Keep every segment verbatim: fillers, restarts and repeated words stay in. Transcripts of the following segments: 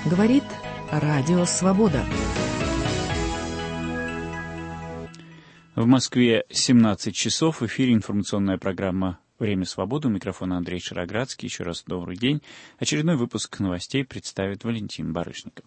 Говорит Радио Свобода. В Москве семнадцать часов. В эфире информационная программа «Время свободы». У микрофона Андрей Шароградский. Еще раз добрый день. Очередной выпуск новостей представит Валентин Барышников.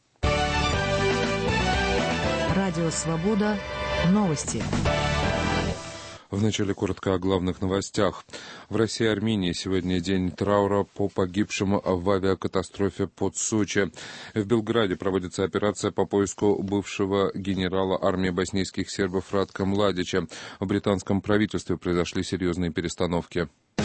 Радио Свобода. Новости. Вначале коротко о главных новостях. В России и Армении сегодня день траура по погибшим в авиакатастрофе под Сочи. В Белграде проводится операция по поиску бывшего генерала армии боснийских сербов Ратка Младича. В британском правительстве произошли серьезные перестановки.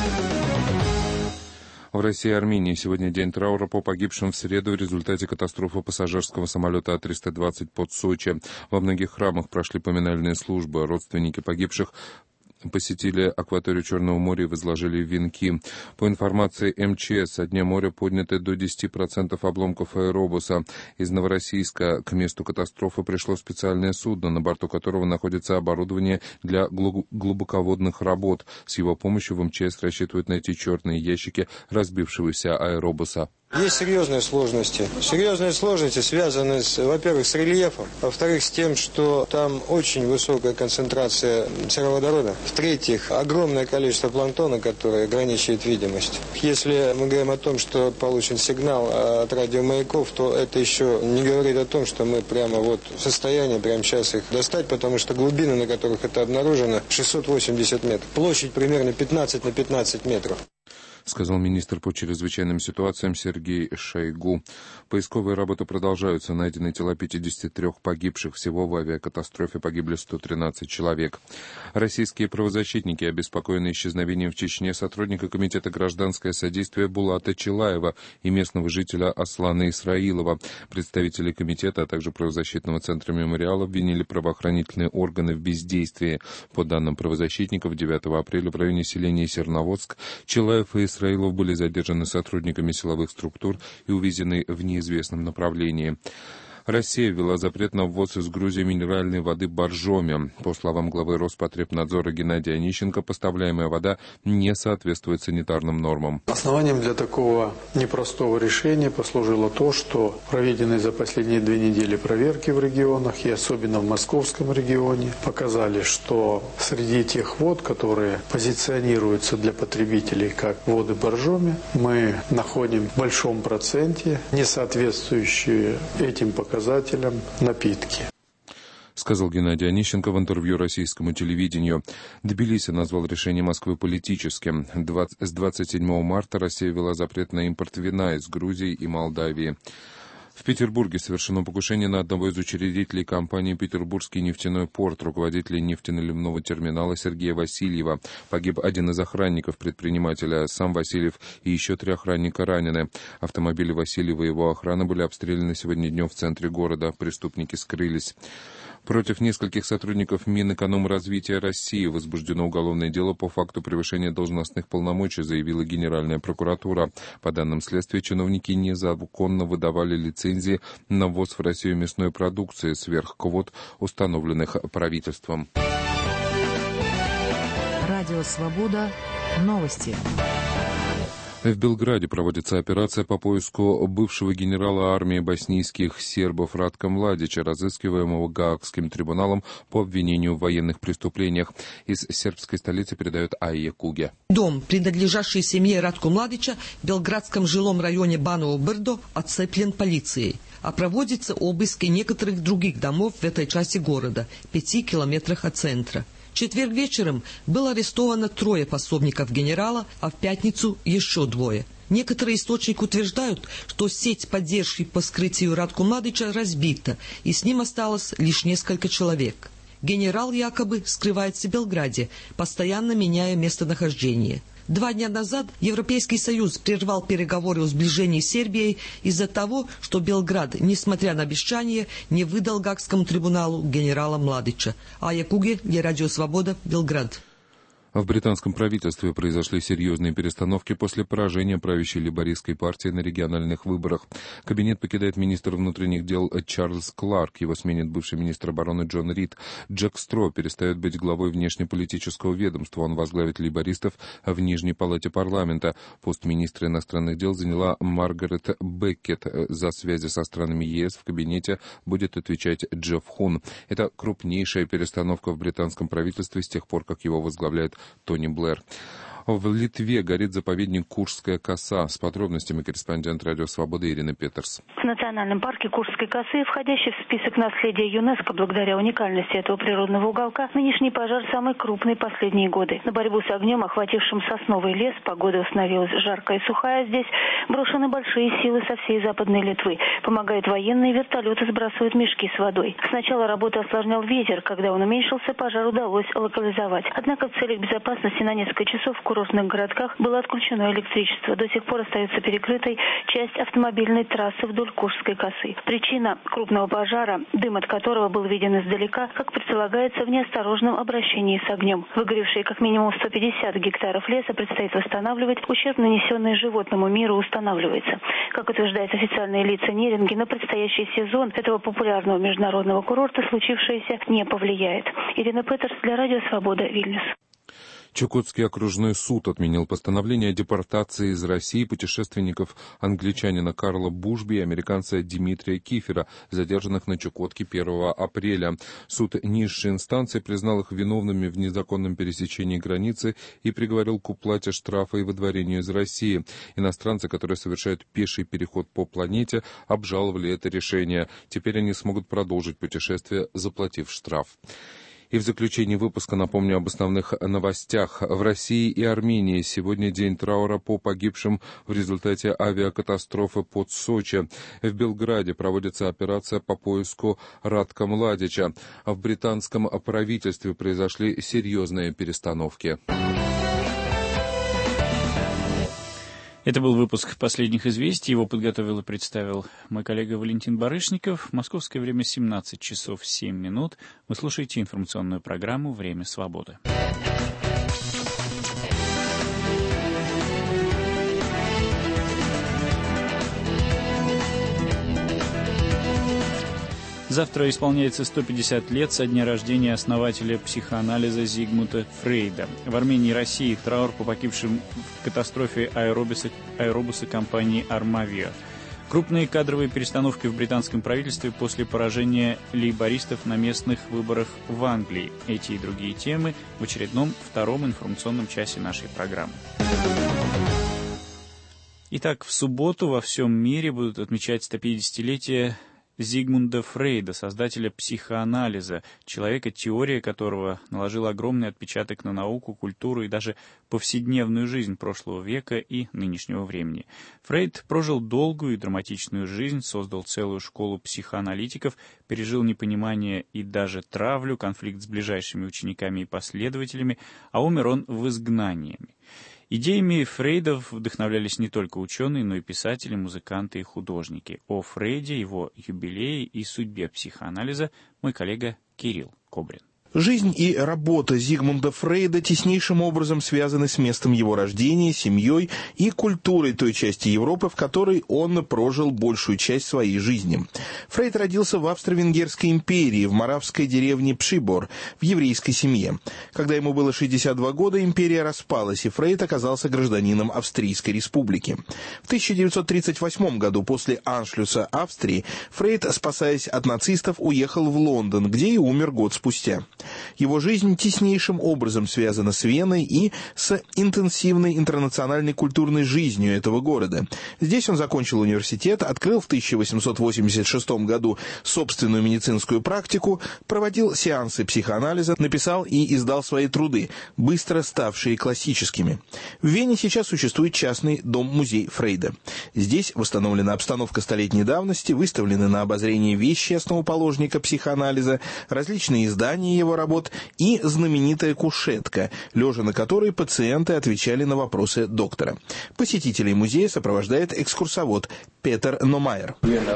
В России и Армении сегодня день траура по погибшим в среду в результате катастрофы пассажирского самолета А триста двадцать под Сочи. Во многих храмах прошли поминальные службы. Родственники погибших посетили акваторию Черного моря и возложили венки. По информации эм че эс, со дня моря подняты до десяти процентов обломков аэробуса. Из Новороссийска к месту катастрофы пришло специальное судно, на борту которого находится оборудование для глубоководных работ. С его помощью в эм че эс рассчитывают найти черные ящики разбившегося аэробуса. Есть серьезные сложности. Серьезные сложности связаны, с, во-первых, с рельефом, во-вторых, с тем, что там очень высокая концентрация сероводорода, в-третьих, огромное количество планктона, которое ограничивает видимость. Если мы говорим о том, что получен сигнал от радиомаяков, то это еще не говорит о том, что мы прямо вот в состоянии прямо сейчас их достать, потому что глубины, на которых это обнаружено, шестьсот восемьдесят метров. Площадь примерно пятнадцать на пятнадцать метров. Сказал министр по чрезвычайным ситуациям Сергей Шойгу. Поисковые работы продолжаются. Найдены тела пятидесяти трёх погибших. Всего в авиакатастрофе погибли сто тринадцать человек. Российские правозащитники, обеспокоенные исчезновением в Чечне сотрудника Комитета гражданское содействие Булата Чилаева и местного жителя Аслана Исраилова. Представители комитета, а также правозащитного центра «Мемориал» обвинили правоохранительные органы в бездействии. По данным правозащитников, девятого апреля в районе селения Серноводск Чилаев и Исраилов были задержаны сотрудниками силовых структур и увезены в неизвестном направлении. Россия ввела запрет на ввоз из Грузии минеральной воды боржоми. По словам главы Роспотребнадзора Геннадия Онищенко, поставляемая вода не соответствует санитарным нормам. Основанием для такого непростого решения послужило то, что проведенные за последние две недели проверки в регионах, и особенно в московском регионе, показали, что среди тех вод, которые позиционируются для потребителей как воды боржоми, мы находим в большом проценте не соответствующие этим показателям напитки. Сказал Геннадий Онищенко в интервью российскому телевидению. Тбилиси назвал решение Москвы политическим. С двадцать седьмого марта Россия ввела запрет на импорт вина из Грузии и Молдавии. В Петербурге совершено покушение на одного из учредителей компании «Петербургский нефтяной порт», руководителя нефтеналивного терминала Сергея Васильева. Погиб один из охранников предпринимателя, сам Васильев, и еще три охранника ранены. Автомобили Васильева и его охраны были обстреляны сегодня днем в центре города. Преступники скрылись. Против нескольких сотрудников Минэкономразвития России возбуждено уголовное дело по факту превышения должностных полномочий, заявила Генеральная прокуратура. По данным следствия, чиновники незаконно выдавали лицензии на ввоз в Россию мясной продукции сверх квот, установленных правительством. Радио Свобода. Новости. В Белграде проводится операция по поиску бывшего генерала армии боснийских сербов Ратка Младича, разыскиваемого Гаагским трибуналом по обвинению в военных преступлениях. Из сербской столицы передает Айя Куге. Дом, принадлежащий семье Ратку Младича в белградском жилом районе Баново Брдо, оцеплен полицией. А проводится обыск и некоторых других домов в этой части города, пяти километрах от центра. В четверг вечером было арестовано трое пособников генерала, а в пятницу еще двое. Некоторые источники утверждают, что сеть поддержки по скрытию Ратку Младича разбита, и с ним осталось лишь несколько человек. Генерал якобы скрывается в Белграде, постоянно меняя местонахождение. Два дня назад Европейский Союз прервал переговоры о сближении с Сербией из-за того, что Белград, несмотря на обещание, не выдал Гаагскому трибуналу генерала Младича. Айя Куге, для Радио Свобода, Белград. В британском правительстве произошли серьезные перестановки после поражения правящей лейбористской партии на региональных выборах. Кабинет покидает министр внутренних дел Чарльз Кларк, его сменит бывший министр обороны Джон Рид. Джек Стро перестает быть главой внешнеполитического ведомства, он возглавит лейбористов в Нижней палате парламента. Пост министра иностранных дел заняла Маргарет Беккет. За связи со странами ЕС в кабинете будет отвечать Джефф Хун. Это крупнейшая перестановка в британском правительстве с тех пор, как его возглавляет Тони Блэр. В Литве горит заповедник Куршская коса. С подробностями корреспондент Радио Свобода Ирина Петерс. В национальном парке Куршской косы, входящий в список наследия ЮНЕСКО благодаря уникальности этого природного уголка, нынешний пожар самый крупный последние годы. На борьбу с огнем, охватившим сосновый лес, погода установилась жаркая и сухая. Здесь брошены большие силы со всей Западной Литвы. Помогают военные, вертолеты сбрасывают мешки с водой. Сначала работу осложнял ветер. Когда он уменьшился, пожар удалось локализовать. Однако в целях безопасности на несколько часов в В курортных городках было отключено электричество. До сих пор остается перекрытой часть автомобильной трассы вдоль Куршской косы. Причина крупного пожара, дым от которого был виден издалека, как предполагается, в неосторожном обращении с огнем. Выгоревшие как минимум сто пятьдесят гектаров леса предстоит восстанавливать. Ущерб, нанесенный животному миру, устанавливается. Как утверждают официальные лица Неринги, на предстоящий сезон этого популярного международного курорта случившееся не повлияет. Ирина Петерс для Радио Свобода, Вильнюс. Чукотский окружной суд отменил постановление о депортации из России путешественников англичанина Карла Бушби и американца Дмитрия Кифера, задержанных на Чукотке первого апреля. Суд низшей инстанции признал их виновными в незаконном пересечении границы и приговорил к уплате штрафа и выдворению из России. Иностранцы, которые совершают пеший переход по планете, обжаловали это решение. Теперь они смогут продолжить путешествие, заплатив штраф. И в заключении выпуска напомню об основных новостях. В России и Армении сегодня день траура по погибшим в результате авиакатастрофы под Сочи. В Белграде проводится операция по поиску Радка Младича. В британском правительстве произошли серьезные перестановки. Это был выпуск последних известий. Его подготовил и представил мой коллега Валентин Барышников. Московское время семнадцать часов семь минут. Вы слушаете информационную программу «Время свободы». Завтра исполняется сто пятьдесят лет со дня рождения основателя психоанализа Зигмунда Фрейда. В Армении и России траур по погибшим в катастрофе аэробуса, аэробуса компании «Армавиа». Крупные кадровые перестановки в британском правительстве после поражения лейбористов на местных выборах в Англии. Эти и другие темы в очередном втором информационном часе нашей программы. Итак, в субботу во всем мире будут отмечать сто пятидесятилетие Зигмунда Фрейда, создателя психоанализа, человека, теория которого наложила огромный отпечаток на науку, культуру и даже повседневную жизнь прошлого века и нынешнего времени. Фрейд прожил долгую и драматичную жизнь, создал целую школу психоаналитиков, пережил непонимание и даже травлю, конфликт с ближайшими учениками и последователями, а умер он в изгнании. Идеями Фрейда вдохновлялись не только ученые, но и писатели, музыканты и художники. О Фрейде, его юбилее и судьбе психоанализа мой коллега Кирилл Кобрин. Жизнь и работа Зигмунда Фрейда теснейшим образом связаны с местом его рождения, семьей и культурой той части Европы, в которой он прожил большую часть своей жизни. Фрейд родился в Австро-Венгерской империи, в моравской деревне Пшибор, в еврейской семье. Когда ему было шестьдесят два года, империя распалась, и Фрейд оказался гражданином Австрийской республики. В тысяча девятьсот тридцать восьмом году, после аншлюса Австрии, Фрейд, спасаясь от нацистов, уехал в Лондон, где и умер год спустя. Его жизнь теснейшим образом связана с Веной и с интенсивной интернациональной культурной жизнью этого города. Здесь он закончил университет, открыл в тысяча восемьсот восемьдесят шестом году собственную медицинскую практику, проводил сеансы психоанализа, написал и издал свои труды, быстро ставшие классическими. В Вене сейчас существует частный дом-музей Фрейда. Здесь восстановлена обстановка столетней давности, выставлены на обозрение вещи основоположника психоанализа, различные издания его его работ, и знаменитая кушетка, лежа на которой пациенты отвечали на вопросы доктора. Посетителей музея сопровождает экскурсовод Петер Номайер.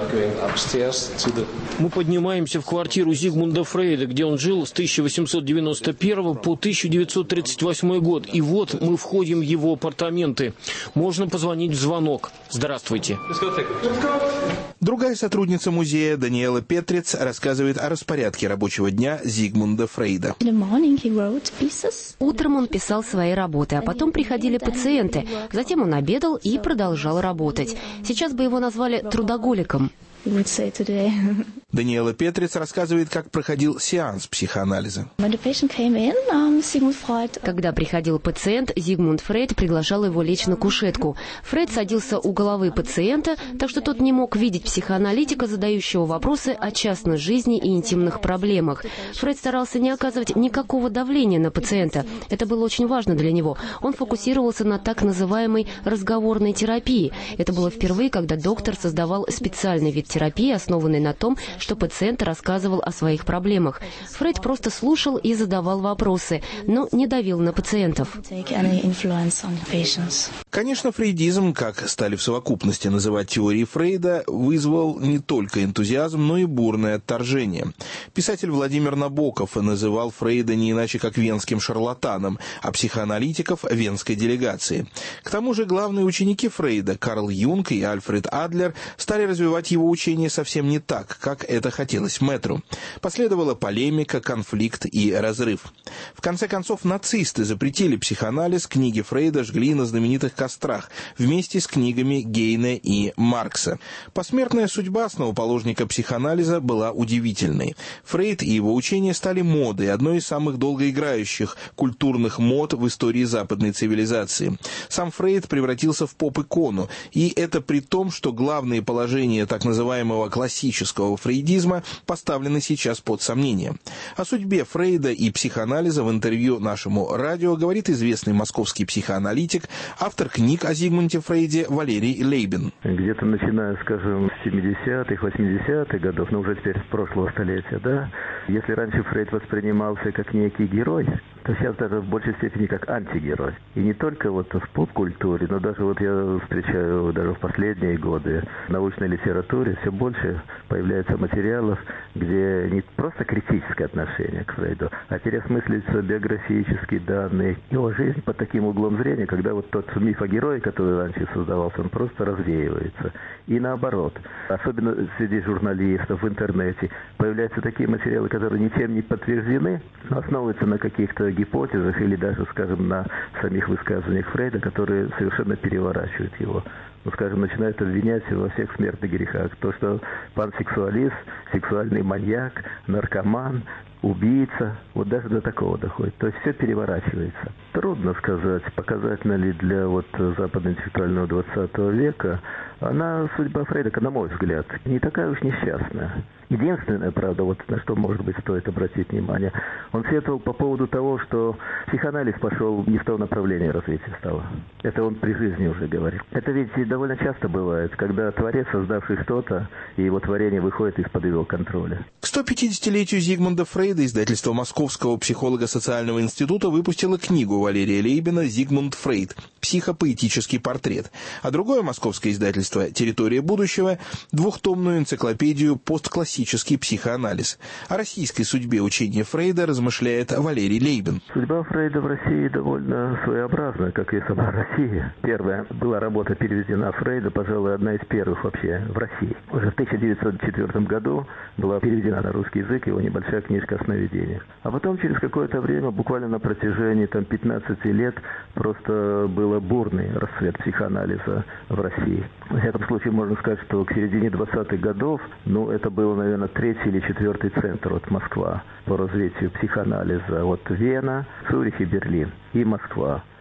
Мы поднимаемся в квартиру Зигмунда Фрейда, где он жил с тысяча восемьсот девяносто первого по тысяча девятьсот тридцать восьмой год. И вот мы входим в его апартаменты. Можно позвонить в звонок. Здравствуйте. Другая сотрудница музея, Даниэла Петрец, рассказывает о распорядке рабочего дня Зигмунда Фрейда. Утром он писал свои работы, а потом приходили пациенты. Затем он обедал и продолжал работать. Сейчас бы его назвали трудоголиком. Даниэла Петрец рассказывает, как проходил сеанс психоанализа. Когда приходил пациент, Зигмунд Фрейд приглашал его лечь на кушетку. Фрейд садился у головы пациента, так что тот не мог видеть психоаналитика, задающего вопросы о частной жизни и интимных проблемах. Фрейд старался не оказывать никакого давления на пациента. Это было очень важно для него. Он фокусировался на так называемой разговорной терапии. Это было впервые, когда доктор создавал специальный вид терапии, основанный на том, что пациент рассказывал о своих проблемах. Фрейд просто слушал и задавал вопросы, но не давил на пациентов. Конечно, фрейдизм, как стали в совокупности называть теории Фрейда, вызвал не только энтузиазм, но и бурное отторжение. Писатель Владимир Набоков называл Фрейда не иначе как венским шарлатаном, а психоаналитиков – венской делегацией. К тому же главные ученики Фрейда, Карл Юнг и Альфред Адлер, стали развивать его учение совсем не так, как это хотелось мэтру. Последовала полемика, конфликт и разрыв. В конце концов, нацисты запретили психоанализ, книги Фрейда жгли на знаменитых кострах вместе с книгами Гейне и Маркса. Посмертная судьба основоположника психоанализа была удивительной. Фрейд и его учение стали модой, одной из самых долгоиграющих культурных мод в истории западной цивилизации. Сам Фрейд превратился в поп-икону, и это при том, что главные положения так называемого классического фрейдизма поставлены сейчас под сомнение. О судьбе Фрейда и психоанализа в интервью нашему радио говорит известный московский психоаналитик, автор книг о Зигмунде Фрейде Валерий Лейбин. Где-то начиная, скажем, с семидесятых, восьмидесятых годов, ну уже теперь прошлого столетия, да, если раньше Фрейд воспринимался как некий герой, то сейчас даже в большей степени как антигерой. И не только вот в поп-культуре, но даже вот я встречаю даже в последние годы в научной литературе все больше появляется материалов, где не просто критическое отношение к Фрейду, а переосмысливаются биографические данные, его жизнь под таким углом зрения, когда вот тот миф о герое, который раньше создавался, он просто развеивается. И наоборот, особенно среди журналистов в интернете, появляются такие материалы, которые ничем не подтверждены, но основываются на каких-то гипотезах или даже, скажем, на самих высказываниях Фрейда, которые совершенно переворачивают его. Ну, скажем, начинают обвинять во всех смертных грехах. То, что пансексуалист, сексуальный маньяк, наркоман, убийца, вот даже до такого доходит. То есть все переворачивается. Трудно сказать, показательно ли для вот западно-интеллектуального двадцатого века она, судьба Фрейда, на мой взгляд, не такая уж несчастная. Единственное, правда, вот на что, может быть, стоит обратить внимание, он сетовал по поводу того, что психоанализ пошел не в то направление развития стало. Это он при жизни уже говорит. Это ведь довольно часто бывает, когда творец, создавший что-то, и его творение выходит из-под его контроля. К сто пятидесятилетию Зигмунда Фрейда издательство Московского психолого-социального института выпустило книгу Валерия Лейбина «Зигмунд Фрейд. Психопоэтический портрет», а другое московское издательство «Территория будущего» двухтомную энциклопедию «Постклассический психоанализ». О российской судьбе учения Фрейда размышляет Валерий Лейбин. Судьба Фрейда в России довольно своеобразная, как и сама Россия. Первая была работа переведена Фрейда, пожалуй, одна из первых вообще в России. Уже в тысяча девятьсот четвёртом году была переведена на русский язык его небольшая книжка о сновидениях. А потом через какое-то время, буквально на протяжении там, пятнадцати лет, просто был бурный расцвет психоанализа в России. В этом случае можно сказать, что к середине двадцатых годов, ну, это был, наверное, третий или четвертый центр от Москва по развитию психоанализа. Вот Вена, Цюрих и Берлин. И Москва.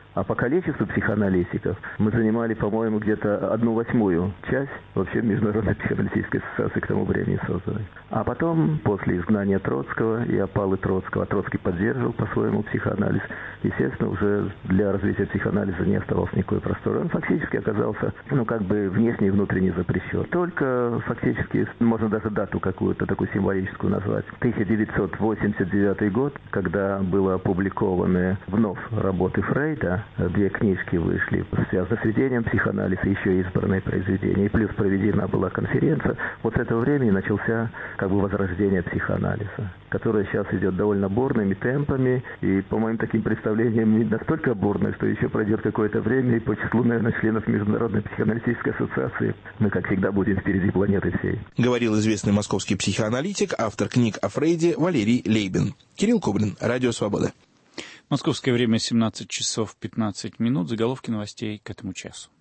А по количеству психоаналитиков мы занимали, по-моему, где-то одну восьмую часть вообще Международной психоаналитической ассоциации к тому времени созданной. А потом, после изгнания Троцкого и опалы Троцкого, Троцкий поддерживал по-своему психоанализ, естественно, уже для развития психоанализа не оставалось никакой простора. Он фактически оказался, ну, как бы внешне и внутренне запрещен. Только фактически, можно даже дату какую-то такую символическую назвать. тысяча девятьсот восемьдесят девятый год, когда были опубликованы вновь работы Фрейда, две книжки вышли, связанные с введением психоанализа, еще избранные произведения. И плюс проведена была конференция. Вот с этого времени начался как бы возрождение психоанализа, которое сейчас идет довольно бурными темпами. И, по моим таким представлениям, настолько бурно, что еще пройдет какое-то время, и по числу, наверное, членов Международной психоаналитической ассоциации мы, как всегда, будем впереди планеты всей. Говорил известный московский психоаналитик, автор книг о Фрейде Валерий Лейбин. Кирилл Кубрин, Радио Свобода. Московское время семнадцать часов пятнадцать минут. Заголовки новостей к этому часу.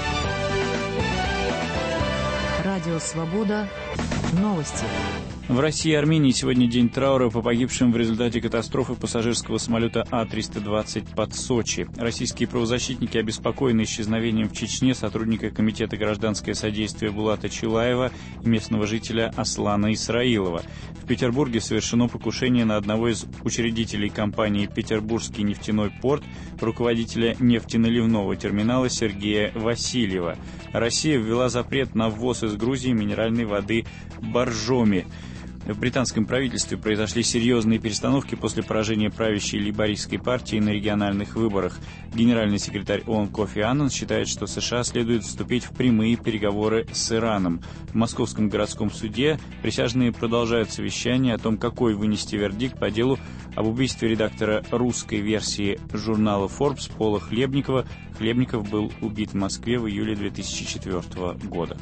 Радио Свобода. Новости. В России и Армении сегодня день траура по погибшим в результате катастрофы пассажирского самолета А триста двадцать под Сочи. Российские правозащитники обеспокоены исчезновением в Чечне сотрудника Комитета гражданское содействие Булата Чилаева и местного жителя Аслана Исраилова. В Петербурге совершено покушение на одного из учредителей компании «Петербургский нефтяной порт», руководителя нефтеналивного терминала Сергея Васильева. Россия ввела запрет на ввоз из Грузии минеральной воды «Боржоми». В британском правительстве произошли серьезные перестановки после поражения правящей лейбористской партии на региональных выборах. Генеральный секретарь ООН Кофи Аннан считает, что США следует вступить в прямые переговоры с Ираном. В Московском городском суде присяжные продолжают совещание о том, какой вынести вердикт по делу об убийстве редактора русской версии журнала Forbes Пола Хлебникова. Хлебников был убит в Москве в июле две тысячи четвёртого года.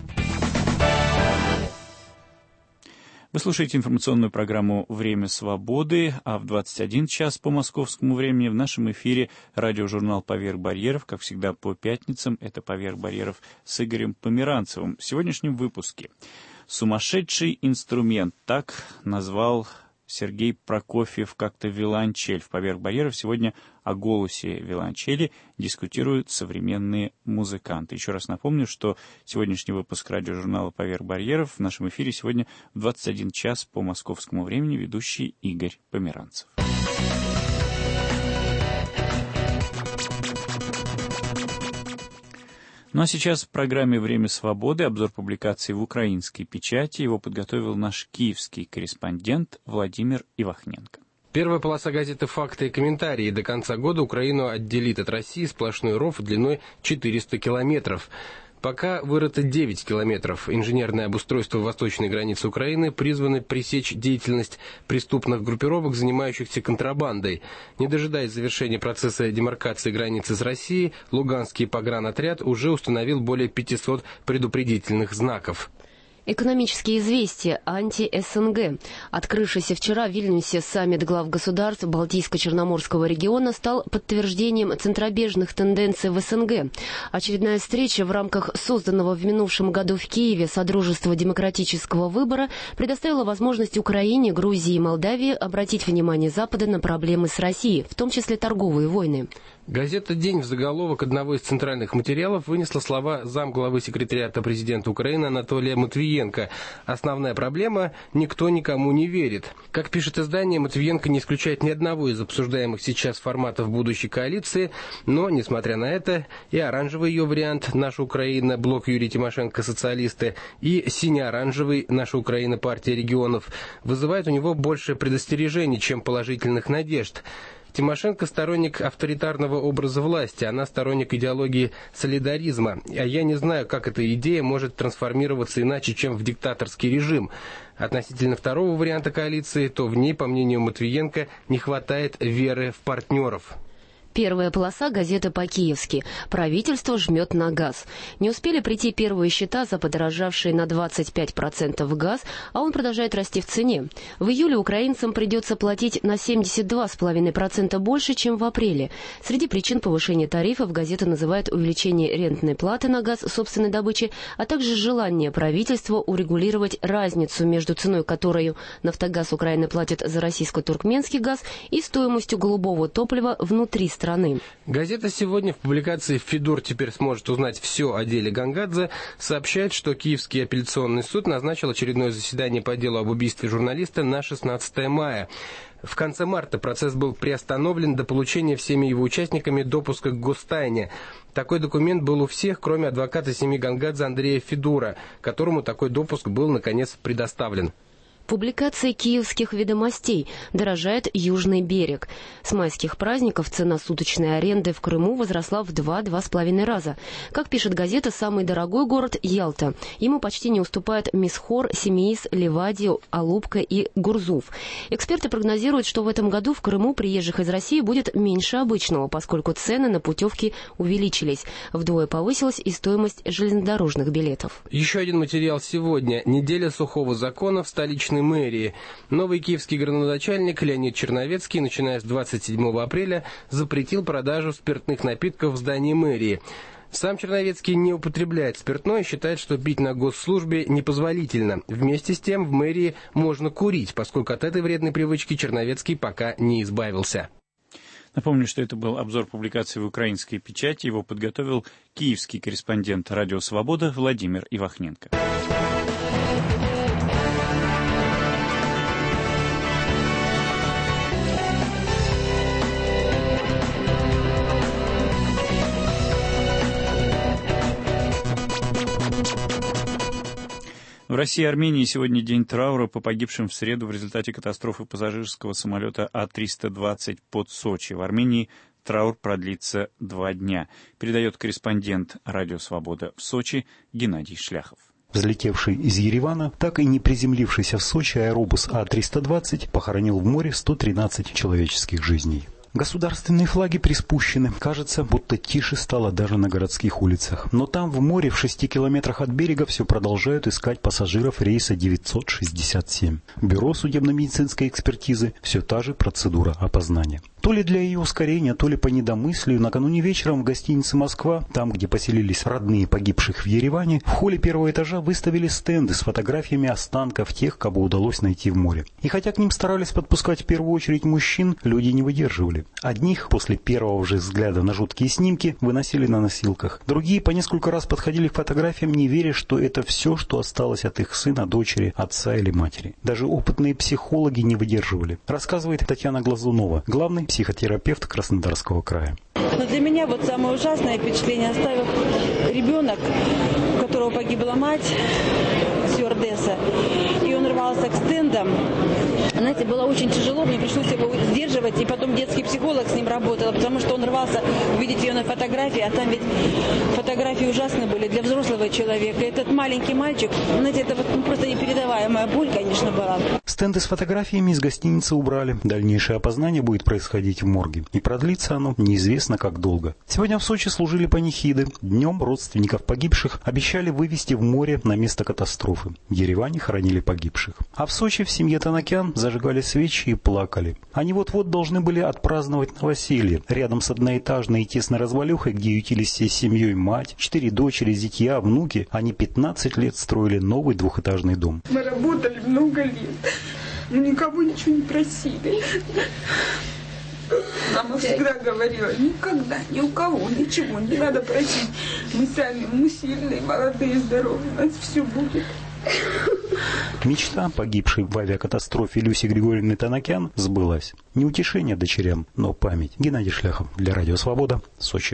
Вы слушаете информационную программу «Время свободы», а в двадцать один час по московскому времени в нашем эфире радиожурнал «Поверх барьеров», как всегда по пятницам. Это «Поверх барьеров» с Игорем Померанцевым. В сегодняшнем выпуске «Сумасшедший инструмент» — так назвал Сергей Прокофьев как-то виолончель. В «Поверх барьеров» сегодня о голосе виолончели дискутируют современные музыканты. Еще раз напомню, что сегодняшний выпуск радиожурнала «Поверх барьеров» в нашем эфире сегодня в двадцать один час по московскому времени ведущий Игорь Померанцев. Ну а сейчас в программе «Время свободы» обзор публикаций в украинской печати. Его подготовил наш киевский корреспондент Владимир Ивахненко. Первая полоса газеты «Факты и комментарии». До конца года Украину отделит от России сплошной ров длиной четыреста километров. Пока вырыто девять километров. Инженерное обустройство восточной границы Украины призвано пресечь деятельность преступных группировок, занимающихся контрабандой. Не дожидаясь завершения процесса демаркации границы с Россией, Луганский погранотряд уже установил более пятисот предупредительных знаков. Экономические известия анти-СНГ. Открывшийся вчера в Вильнюсе саммит глав государств Балтийско-Черноморского региона стал подтверждением центробежных тенденций в СНГ. Очередная встреча в рамках созданного в минувшем году в Киеве Содружества демократического выбора предоставила возможность Украине, Грузии и Молдавии обратить внимание Запада на проблемы с Россией, в том числе торговые войны. Газета «День» в заголовок одного из центральных материалов вынесла слова замглавы секретариата президента Украины Анатолия Матвиенко. Основная проблема – никто никому не верит. Как пишет издание, Матвиенко не исключает ни одного из обсуждаемых сейчас форматов будущей коалиции, но, несмотря на это, и оранжевый ее вариант «Наша Украина», блок Юрия Тимошенко, социалисты, и сине-оранжевый «Наша Украина», партия регионов, вызывают у него больше предостережений, чем положительных надежд. Тимошенко сторонник авторитарного образа власти, она сторонник идеологии солидаризма. А я не знаю, как эта идея может трансформироваться иначе, чем в диктаторский режим. Относительно второго варианта коалиции, то в ней, по мнению Матвиенко, не хватает веры в партнеров. Первая полоса газеты по-киевски. Правительство жмет на газ. Не успели прийти первые счета за подорожавший на двадцать пять процентов газ, а он продолжает расти в цене. В июле украинцам придется платить на семьдесят два целых пять десятых процента больше, чем в апреле. Среди причин повышения тарифов газета называет увеличение рентной платы на газ собственной добычи, а также желание правительства урегулировать разницу между ценой, которую «Нафтогаз Украины» платит за российско-туркменский газ, и стоимостью голубого топлива внутри страны. страны. Газета «Сегодня» в публикации «Фидор теперь сможет узнать все о деле Гангадзе» сообщает, что Киевский апелляционный суд назначил очередное заседание по делу об убийстве журналиста на шестнадцатое мая. В конце марта процесс был приостановлен до получения всеми его участниками допуска к гостайне. Такой документ был у всех, кроме адвоката семьи Гангадзе Андрея Федура, которому такой допуск был, наконец, предоставлен. Публикации киевских ведомостей. Дорожает Южный берег. С майских праздников цена суточной аренды в Крыму возросла в два-два с половиной раза. Как пишет газета, самый дорогой город – Ялта. Ему почти не уступают Мисхор, Семиис, Ливадия, Алупка и Гурзуф. Эксперты прогнозируют, что в этом году в Крыму приезжих из России будет меньше обычного, поскольку цены на путевки увеличились. Вдвое повысилась и стоимость железнодорожных билетов. Еще один материал сегодня. Неделя сухого закона в столичной мэрии. Новый киевский градоначальник Леонид Черновецкий, начиная с двадцать седьмого апреля, запретил продажу спиртных напитков в здании мэрии. Сам Черновецкий не употребляет спиртное и считает, что пить на госслужбе непозволительно. Вместе с тем в мэрии можно курить, поскольку от этой вредной привычки Черновецкий пока не избавился. Напомню, что это был обзор публикации в украинской печати. Его подготовил киевский корреспондент «Радио Свобода» Владимир Ивахненко. В России и Армении сегодня день траура по погибшим в среду в результате катастрофы пассажирского самолета А триста двадцать под Сочи. В Армении траур продлится два дня, передает корреспондент «Радио Свобода» в Сочи Геннадий Шляхов. Взлетевший из Еревана, так и не приземлившийся в Сочи аэробус А триста двадцать похоронил в море сто тринадцать человеческих жизней. Государственные флаги приспущены. Кажется, будто тише стало даже на городских улицах. Но там, в море, в шести километрах от берега, все продолжают искать пассажиров рейса девятьсот шестьдесят семь. Бюро судебно-медицинской экспертизы – все та же процедура опознания. То ли для ее ускорения, то ли по недомыслию, накануне вечером в гостинице «Москва», там, где поселились родные погибших в Ереване, в холле первого этажа выставили стенды с фотографиями останков тех, кого удалось найти в море. И хотя к ним старались подпускать в первую очередь мужчин, люди не выдерживали. Одних после первого же взгляда на жуткие снимки выносили на носилках. Другие по несколько раз подходили к фотографиям, не веря, что это все, что осталось от их сына, дочери, отца или матери. Даже опытные психологи не выдерживали. Рассказывает Татьяна Глазунова, главный психотерапевт Краснодарского края. Но для меня вот самое ужасное впечатление оставил ребенок, у которого погибла мать, стюардесса, и он рвался к стендам. Знаете, было очень тяжело, мне пришлось его сдерживать, и потом детский психолог с ним работал, потому что он рвался увидеть ее на фотографии, а там ведь фотографии ужасные были для взрослого человека. И этот маленький мальчик, знаете, это вот просто непередаваемая боль, конечно, была. Стенды с фотографиями из гостиницы убрали. Дальнейшее опознание будет происходить в морге. И продлится оно неизвестно как долго. Сегодня в Сочи служили панихиды. Днем родственников погибших обещали вывести в море на место катастрофы. В Ереване хоронили погибших. А в Сочи в семье Танакян зажигали свечи и плакали. Они вот-вот должны были отпраздновать новоселье. Рядом с одноэтажной и тесной развалюхой, где ютились всей семьей мать, четыре дочери, зятья, внуки, они пятнадцать лет строили новый двухэтажный дом. Мы работали много лет. Мы никого ничего не просили. Мама всегда говорила, никогда, ни у кого, ничего не надо просить. Мы сами, мы сильные, молодые, здоровые, у нас все будет. Мечта погибшей в авиакатастрофе Люси Григорьевны Танакян сбылась. Не утешение дочерям, но память. Геннадий Шляхов для Радио Свобода, Сочи.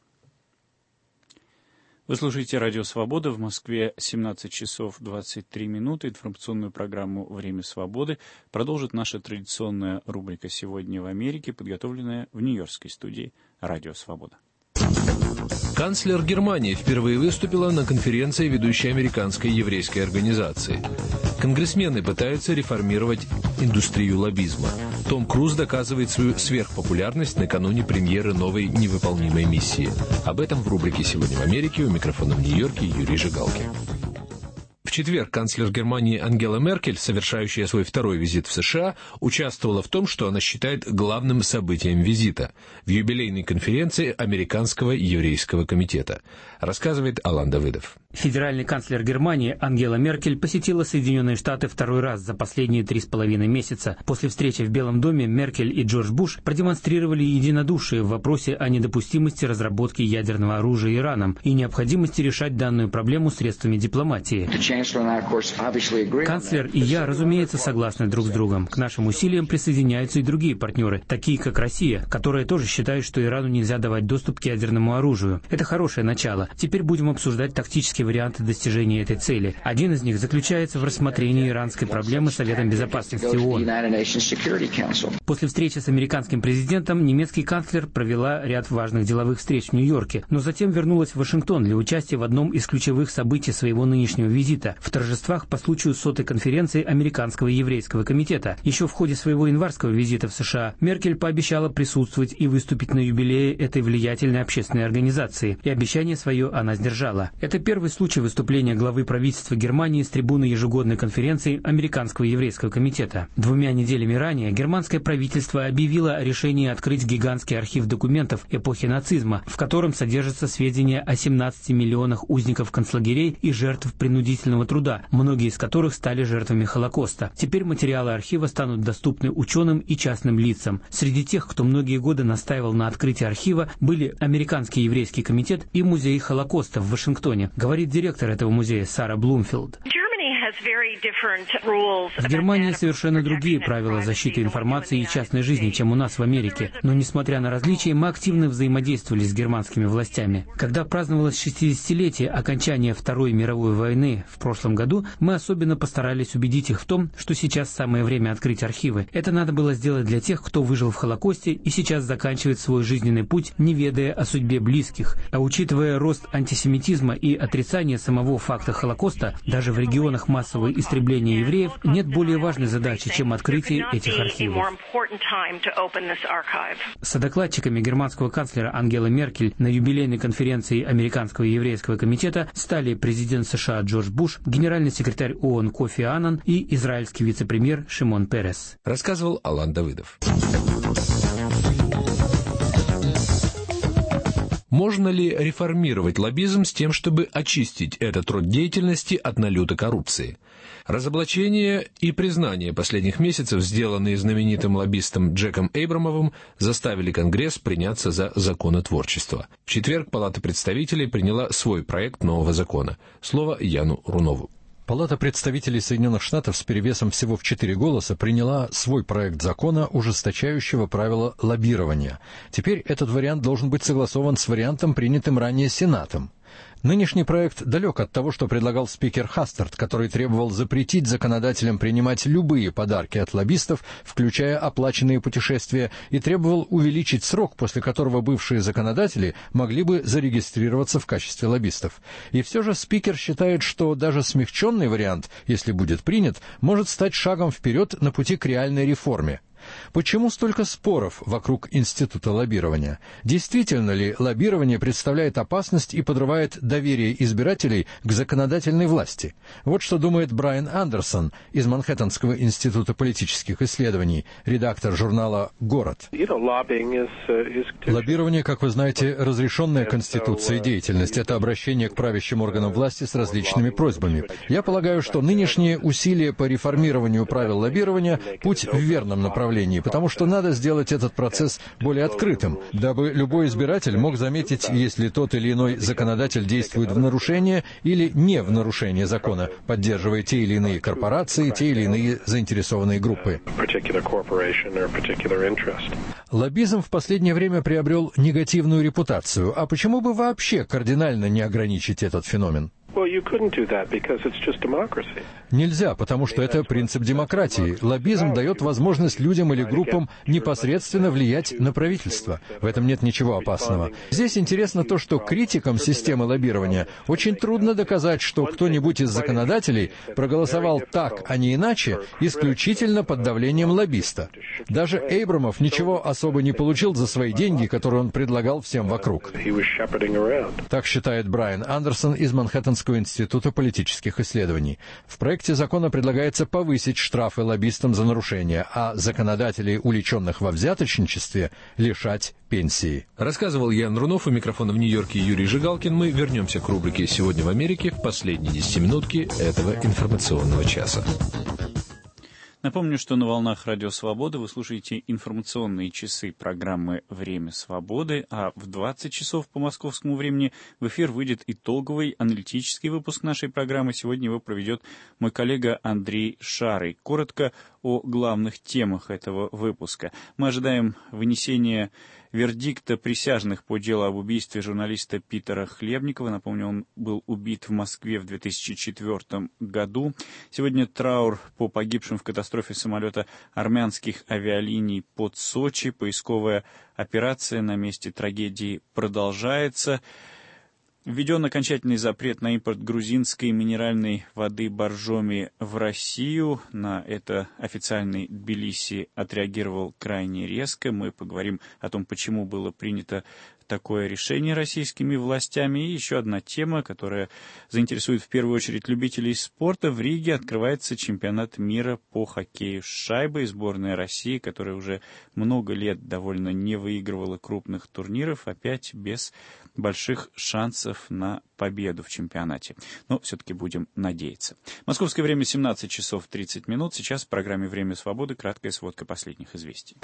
Вы слушаете «Радио Свобода». В Москве семнадцать часов двадцать три минуты. Информационную программу «Время свободы» продолжит наша традиционная рубрика «Сегодня в Америке», подготовленная в нью-йоркской студии «Радио Свобода». Канцлер Германии впервые выступила на конференции ведущей американской еврейской организации. Конгрессмены пытаются реформировать индустрию лоббизма. Том Круз доказывает свою сверхпопулярность накануне премьеры новой невыполнимой миссии. Об этом в рубрике «Сегодня в Америке». У микрофона в Нью-Йорке Юрий Жигалкин. В четверг канцлер Германии Ангела Меркель, совершающая свой второй визит в США, участвовала в том, что она считает главным событием визита – в юбилейной конференции Американского еврейского комитета, рассказывает Алан Давыдов. Федеральный канцлер Германии Ангела Меркель посетила Соединенные Штаты второй раз за последние три с половиной месяца. После встречи в Белом доме Меркель и Джордж Буш продемонстрировали единодушие в вопросе о недопустимости разработки ядерного оружия Ираном и необходимости решать данную проблему средствами дипломатии. Канцлер и я, разумеется, согласны друг с другом. К нашим усилиям присоединяются и другие партнеры, такие как Россия, которая тоже считает, что Ирану нельзя давать доступ к ядерному оружию. Это хорошее начало. Теперь будем обсуждать тактические варианты достижения этой цели. Один из них заключается в рассмотрении иранской проблемы Советом Безопасности ООН. После встречи с американским президентом немецкий канцлер провела ряд важных деловых встреч в Нью-Йорке, но затем вернулась в Вашингтон для участия в одном из ключевых событий своего нынешнего визита – в торжествах по случаю сотой конференции Американского еврейского комитета. Еще в ходе своего январского визита в США Меркель пообещала присутствовать и выступить на юбилее этой влиятельной общественной организации, и обещание свое она сдержала. Это первый случай выступления главы правительства Германии с трибуны ежегодной конференции Американского еврейского комитета. Двумя неделями ранее германское правительство объявило о решении открыть гигантский архив документов эпохи нацизма, в котором содержатся сведения о семнадцати миллионах узников концлагерей и жертв принудительного труда, многие из которых стали жертвами Холокоста. Теперь материалы архива станут доступны ученым и частным лицам. Среди тех, кто многие годы настаивал на открытии архива, были Американский еврейский комитет и Музей Холокоста в Вашингтоне, говорит директор этого музея Сара Блумфилд. В Германии совершенно другие правила защиты информации и частной жизни, чем у нас в Америке. Но, несмотря на различия, мы активно взаимодействовали с германскими властями. Когда праздновалось шестидесятилетие окончания Второй мировой войны в прошлом году, мы особенно постарались убедить их в том, что сейчас самое время открыть архивы. Это надо было сделать для тех, кто выжил в Холокосте и сейчас заканчивает свой жизненный путь, не ведая о судьбе близких. А учитывая рост антисемитизма и отрицание самого факта Холокоста, даже в регионах массового истребления евреев, нет более важной задачи, чем открытие этих архивов. Содокладчиками германского канцлера Ангелы Меркель на юбилейной конференции Американского еврейского комитета стали президент США Джордж Буш, генеральный секретарь ООН Кофи Аннан и израильский вице-премьер Шимон Перес. Рассказывал Алан Давыдов. Можно ли реформировать лоббизм с тем, чтобы очистить этот род деятельности от налета коррупции? Разоблачение и признание последних месяцев, сделанные знаменитым лоббистом Джеком Эйбрамовым, заставили Конгресс приняться за законотворчество. В четверг Палата представителей приняла свой проект нового закона. Слово Яну Рунову. Палата представителей Соединенных Штатов с перевесом всего в четыре голоса приняла свой проект закона, ужесточающего правила лоббирования. Теперь этот вариант должен быть согласован с вариантом, принятым ранее Сенатом. Нынешний проект далек от того, что предлагал спикер Хастард, который требовал запретить законодателям принимать любые подарки от лоббистов, включая оплаченные путешествия, и требовал увеличить срок, после которого бывшие законодатели могли бы зарегистрироваться в качестве лоббистов. И все же спикер считает, что даже смягченный вариант, если будет принят, может стать шагом вперед на пути к реальной реформе. Почему столько споров вокруг института лоббирования? Действительно ли лоббирование представляет опасность и подрывает доверие избирателей к законодательной власти? Вот что думает Брайан Андерсон из Манхэттенского института политических исследований, редактор журнала «Город». Лоббирование, как вы знаете, разрешенная Конституцией деятельность. Это обращение к правящим органам власти с различными просьбами. Я полагаю, что нынешние усилия по реформированию правил лоббирования – путь в верном направлении, потому что надо сделать этот процесс более открытым, дабы любой избиратель мог заметить, если тот или иной законодатель действует в нарушение или не в нарушение закона, поддерживая те или иные корпорации, те или иные заинтересованные группы. Лоббизм в последнее время приобрел негативную репутацию. А почему бы вообще кардинально не ограничить этот феномен? Нельзя, потому что это принцип демократии. Лоббизм дает возможность людям или группам непосредственно влиять на правительство. В этом нет ничего опасного. Здесь интересно то, что критикам системы лоббирования очень трудно доказать, что кто-нибудь из законодателей проголосовал так, а не иначе, исключительно под давлением лоббиста. Даже Эйбрамов ничего особо не получил за свои деньги, которые он предлагал всем вокруг. Так считает Брайан Андерсон из Манхэттенского Московского института политических исследований. В проекте закона предлагается повысить штрафы лоббистам за нарушения, а законодателей, уличенных во взяточничестве, лишать пенсии. Рассказывал Ян Рунов, у микрофона в Нью-Йорке Юрий Жигалкин. Мы вернемся к рубрике «Сегодня в Америке» в последней десятиминутке этого информационного часа. Напомню, что на волнах Радио Свобода вы слушаете информационные часы программы «Время свободы», а в двадцать часов по московскому времени в эфир выйдет итоговый аналитический выпуск нашей программы. Сегодня его проведет мой коллега Андрей Шарый. Коротко о главных темах этого выпуска. Мы ожидаем вынесения вердикта присяжных по делу об убийстве журналиста Питера Хлебникова. Напомню, он был убит в Москве в две тысячи четвёртом году. Сегодня траур по погибшим в катастрофе самолета армянских авиалиний под Сочи. Поисковая операция на месте трагедии продолжается. Введен окончательный запрет на импорт грузинской минеральной воды Боржоми в Россию. На это официальный Тбилиси отреагировал крайне резко. Мы поговорим о том, почему было принято такое решение российскими властями. И еще одна тема, которая заинтересует в первую очередь любителей спорта. В Риге открывается чемпионат мира по хоккею с шайбой. Сборная России, которая уже много лет довольно не выигрывала крупных турниров, опять без больших шансов на победу в чемпионате. Но все-таки будем надеяться. Московское время семнадцать часов тридцать минут. Сейчас в программе «Время свободы» краткая сводка последних известий.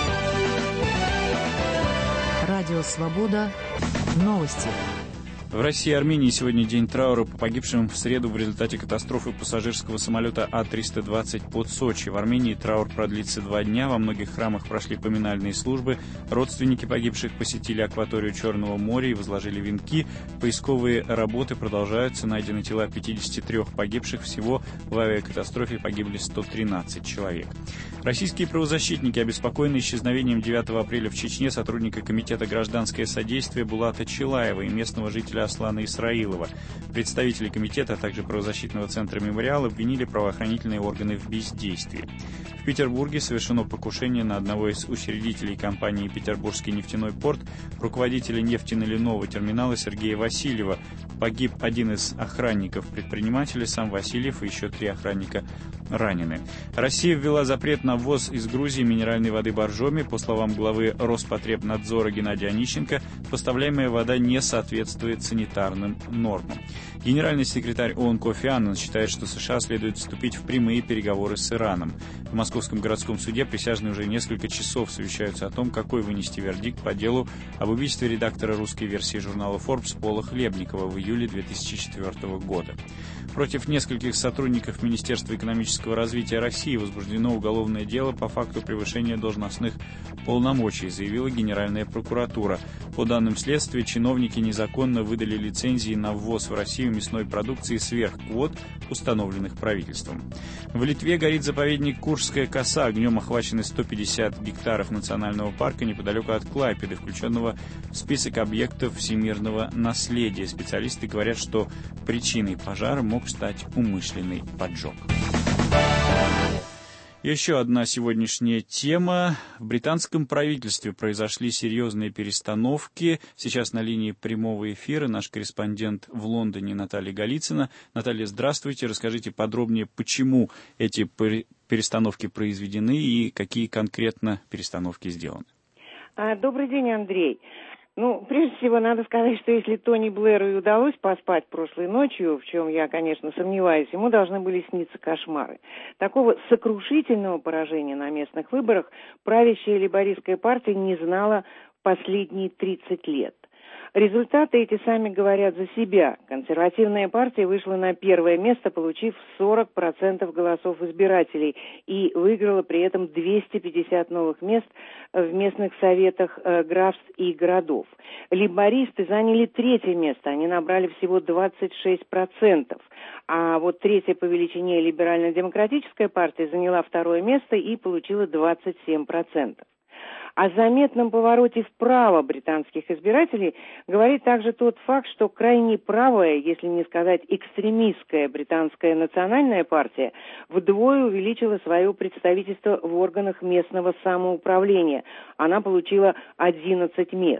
Радио «Свобода». Новости. В России и Армении сегодня день траура по погибшим в среду в результате катастрофы пассажирского самолета А триста двадцать под Сочи. В Армении траур продлится два дня. Во многих храмах прошли поминальные службы. Родственники погибших посетили акваторию Черного моря и возложили венки. Поисковые работы продолжаются. Найдены тела пятидесяти трёх погибших. Всего в авиакатастрофе погибли сто тринадцать человек. Российские правозащитники обеспокоены исчезновением девятого апреля в Чечне сотрудника Комитета «Гражданское содействие» Булата Чилаева и местного жителя Аслана Исраилова. Представители комитета, а также правозащитного центра «Мемориал» обвинили правоохранительные органы в бездействии. В Петербурге совершено покушение на одного из учредителей компании «Петербургский нефтяной порт», руководителя нефтяно-льняного терминала Сергея Васильева. Погиб один из охранников предпринимателя, сам Васильев, и еще три охранника ранены. Россия ввела запрет на ввоз из Грузии минеральной воды Боржоми. По словам главы Роспотребнадзора Геннадия Онищенко, поставляемая вода не соответствует санитарным нормам. Генеральный секретарь ООН Кофи Аннан считает, что США следует вступить в прямые переговоры с Ираном. В Московском городском суде присяжные уже несколько часов совещаются о том, какой вынести вердикт по делу об убийстве редактора русской версии журнала Forbes Пола Хлебникова в июле две тысячи четвёртого года. Против нескольких сотрудников Министерства экономического развития России возбуждено уголовное дело по факту превышения должностных полномочий, заявила Генеральная прокуратура. По данным следствия, чиновники незаконно выдали лицензии на ввоз в Россию мясной продукции сверх квот, установленных правительством. В Литве горит заповедник Куршская коса. Огнем охвачены сто пятьдесят гектаров национального парка неподалеку от Клайпеды, включенного в список объектов всемирного наследия. Специалисты говорят, что причиной пожара мог стать умышленный поджог. Еще одна сегодняшняя тема. В британском правительстве произошли серьезные перестановки. Сейчас на линии прямого эфира наш корреспондент в Лондоне Наталья Голицына. Наталья, здравствуйте. Расскажите подробнее, почему эти перестановки произведены и какие конкретно перестановки сделаны. Добрый день, Андрей. Ну, прежде всего, надо сказать, что если Тони Блэру и удалось поспать прошлой ночью, в чем я, конечно, сомневаюсь, ему должны были сниться кошмары. Такого сокрушительного поражения на местных выборах правящая лейбористская партия не знала последние тридцать лет. Результаты эти сами говорят за себя. Консервативная партия вышла на первое место, получив сорок процентов голосов избирателей, и выиграла при этом двести пятьдесят новых мест в местных советах э, графств и городов. Лейбористы заняли третье место, они набрали всего двадцать шесть процентов. А вот третья по величине либерально-демократическая партия заняла второе место и получила двадцать семь процентов. О заметном повороте вправо британских избирателей говорит также тот факт, что крайне правая, если не сказать экстремистская британская национальная партия вдвое увеличила свое представительство в органах местного самоуправления. Она получила одиннадцать мест.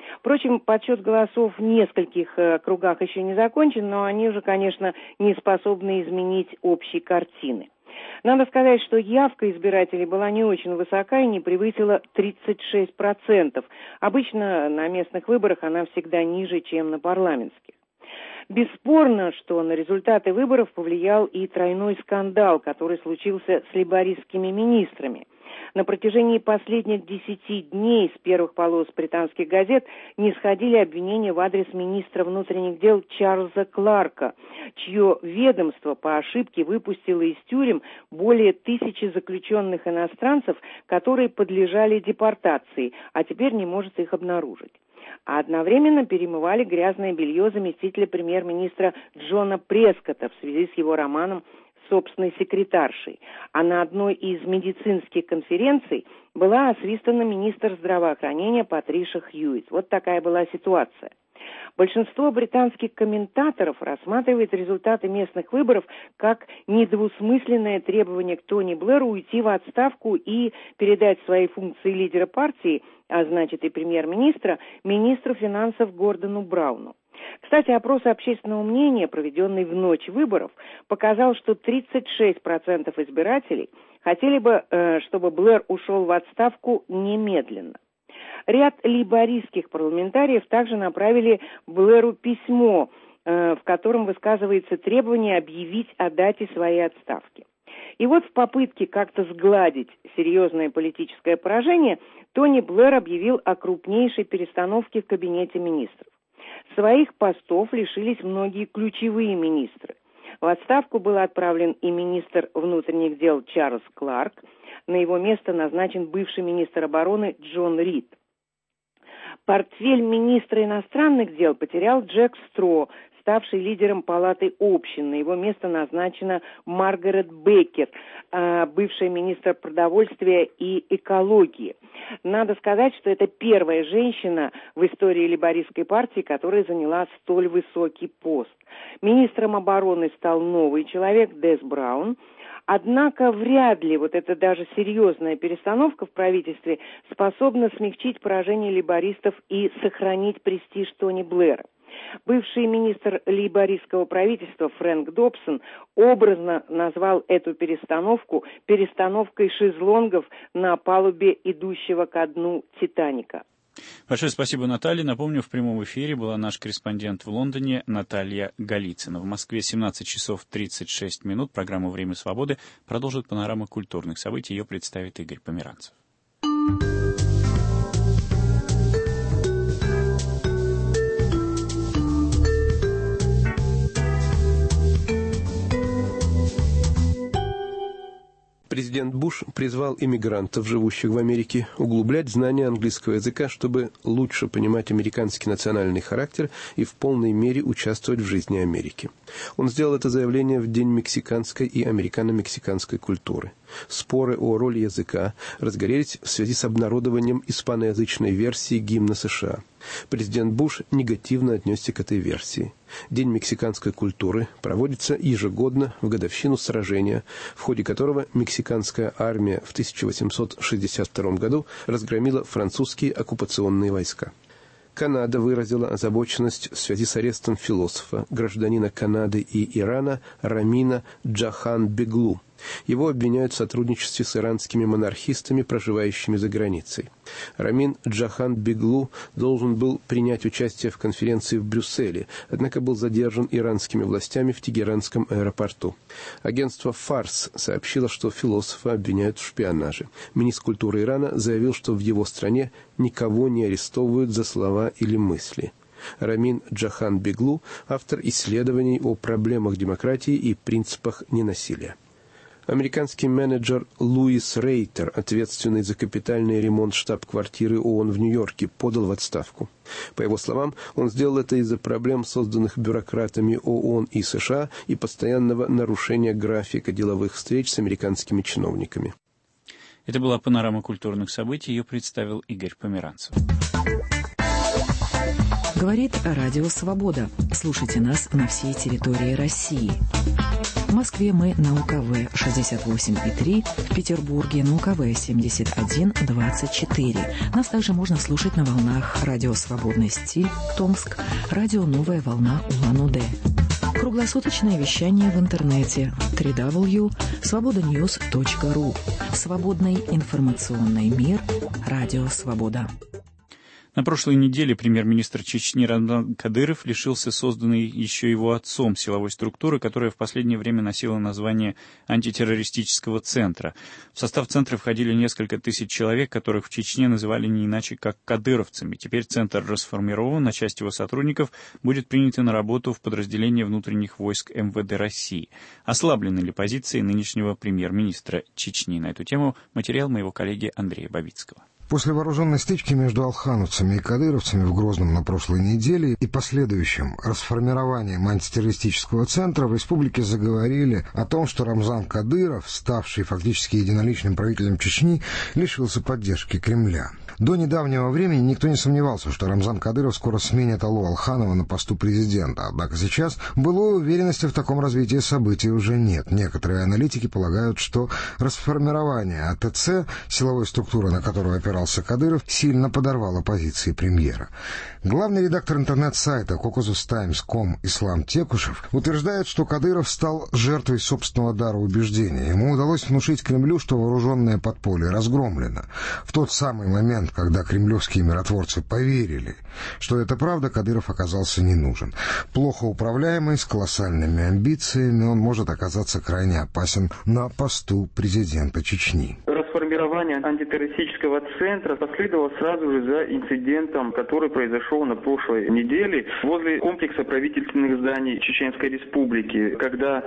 Впрочем, подсчет голосов в нескольких э, кругах еще не закончен, но они уже, конечно, не способны изменить общей картины. Надо сказать, что явка избирателей была не очень высока и не превысила тридцать шесть процентов. Обычно на местных выборах она всегда ниже, чем на парламентских. Бесспорно, что на результаты выборов повлиял и тройной скандал, который случился с лейбористскими министрами. На протяжении последних десяти дней с первых полос британских газет не сходили обвинения в адрес министра внутренних дел Чарльза Кларка, чье ведомство по ошибке выпустило из тюрем более тысячи заключенных иностранцев, которые подлежали депортации, а теперь не может их обнаружить. А одновременно перемывали грязное белье заместителя премьер-министра Джона Прескотта в связи с его романом собственной секретаршей, а на одной из медицинских конференций была освистана министр здравоохранения Патриша Хьюитт. Вот такая была ситуация. Большинство британских комментаторов рассматривает результаты местных выборов как недвусмысленное требование к Тони Блэру уйти в отставку и передать свои функции лидера партии, а значит и премьер-министра, министру финансов Гордону Брауну. Кстати, опрос общественного мнения, проведенный в ночь выборов, показал, что тридцать шесть процентов избирателей хотели бы, э, чтобы Блэр ушел в отставку немедленно. Ряд лейбористских парламентариев также направили Блэру письмо, э, в котором высказывается требование объявить о дате своей отставки. И вот в попытке как-то сгладить серьезное политическое поражение, Тони Блэр объявил о крупнейшей перестановке в кабинете министров. Своих постов лишились многие ключевые министры. В отставку был отправлен и министр внутренних дел Чарльз Кларк. На его место назначен бывший министр обороны Джон Рид. Портфель министра иностранных дел потерял Джек Стро, ставший лидером Палаты общин. На его место назначена Маргарет Беккер, бывшая министр продовольствия и экологии. Надо сказать, что это первая женщина в истории лейбористской партии, которая заняла столь высокий пост. Министром обороны стал новый человек, Дес Браун. Однако вряд ли вот эта даже серьезная перестановка в правительстве способна смягчить поражение лейбористов и сохранить престиж Тони Блэра. Бывший министр лейбористского правительства Фрэнк Добсон образно назвал эту перестановку перестановкой шезлонгов на палубе идущего ко дну «Титаника». Большое спасибо, Наталья. Напомню, в прямом эфире была наш корреспондент в Лондоне Наталья Голицына. В Москве семнадцать часов тридцать шесть минут. Программу «Время свободы» продолжит панорама культурных событий. Ее представит Игорь Померанцев. Президент Буш призвал иммигрантов, живущих в Америке, углублять знания английского языка, чтобы лучше понимать американский национальный характер и в полной мере участвовать в жизни Америки. Он сделал это заявление в День мексиканской и американо-мексиканской культуры. Споры о роли языка разгорелись в связи с обнародованием испаноязычной версии гимна США. Президент Буш негативно отнесся к этой версии. День мексиканской культуры проводится ежегодно в годовщину сражения, в ходе которого мексиканская армия в тысяча восемьсот шестьдесят втором году разгромила французские оккупационные войска. Канада выразила озабоченность в связи с арестом философа, гражданина Канады и Ирана Рамина Джахан-Беглу. Его обвиняют в сотрудничестве с иранскими монархистами, проживающими за границей. Рамин Джахан-Беглу должен был принять участие в конференции в Брюсселе, однако был задержан иранскими властями в Тегеранском аэропорту. Агентство «Фарс» сообщило, что философа обвиняют в шпионаже. Министр культуры Ирана заявил, что в его стране никого не арестовывают за слова или мысли. Рамин Джахан-Беглу – автор исследований о проблемах демократии и принципах ненасилия. Американский менеджер Луис Рейтер, ответственный за капитальный ремонт штаб-квартиры ООН в Нью-Йорке, подал в отставку. По его словам, он сделал это из-за проблем, созданных бюрократами ООН и США, и постоянного нарушения графика деловых встреч с американскими чиновниками. Это была панорама культурных событий. Ее представил Игорь Померанцев. Говорит Радио Свобода. Слушайте нас на всей территории России. В Москве мы на У К В шестьдесят восемь и три, в Петербурге на У К В семьдесят один двадцать четыре. Нас также можно слушать на волнах радио «Свободный стиль» Томск, радио «Новая волна» Улан-Удэ. Круглосуточное вещание в интернете дабл ю дабл ю дабл ю точка свобода ньюс точка ру. Свободный информационный мир. Радио «Свобода». На прошлой неделе премьер-министр Чечни Рамзан Кадыров лишился созданной еще его отцом силовой структуры, которая в последнее время носила название антитеррористического центра. В состав центра входили несколько тысяч человек, которых в Чечне называли не иначе как кадыровцами. Теперь центр расформирован, а часть его сотрудников будет принята на работу в подразделение внутренних войск Эм Вэ Дэ России. Ослаблены ли позиции нынешнего премьер-министра Чечни? На эту тему материал моего коллеги Андрея Бабицкого. После вооруженной стычки между алхановцами и кадыровцами в Грозном на прошлой неделе и последующим расформированием антитеррористического центра в республике заговорили о том, что Рамзан Кадыров, ставший фактически единоличным правителем Чечни, лишился поддержки Кремля. До недавнего времени никто не сомневался, что Рамзан Кадыров скоро сменит Алу Алханова на посту президента. Однако сейчас былой уверенности в таком развитии событий уже нет. Некоторые аналитики полагают, что расформирование А Тэ Цэ, силовой структуры, на которую опирался Кадыров, сильно подорвало позиции премьера. Главный редактор интернет-сайта Кокузус Таймс точка ком Ислам Текушев утверждает, что Кадыров стал жертвой собственного дара убеждения. Ему удалось внушить Кремлю, что вооруженное подполье разгромлено. В тот самый момент, когда кремлевские миротворцы поверили, что это правда, Кадыров оказался не нужен. Плохо управляемый, с колоссальными амбициями, он может оказаться крайне опасен на посту президента Чечни. Формирование антитеррористического центра последовало сразу же за инцидентом, который произошел на прошлой неделе возле комплекса правительственных зданий Чеченской Республики, когда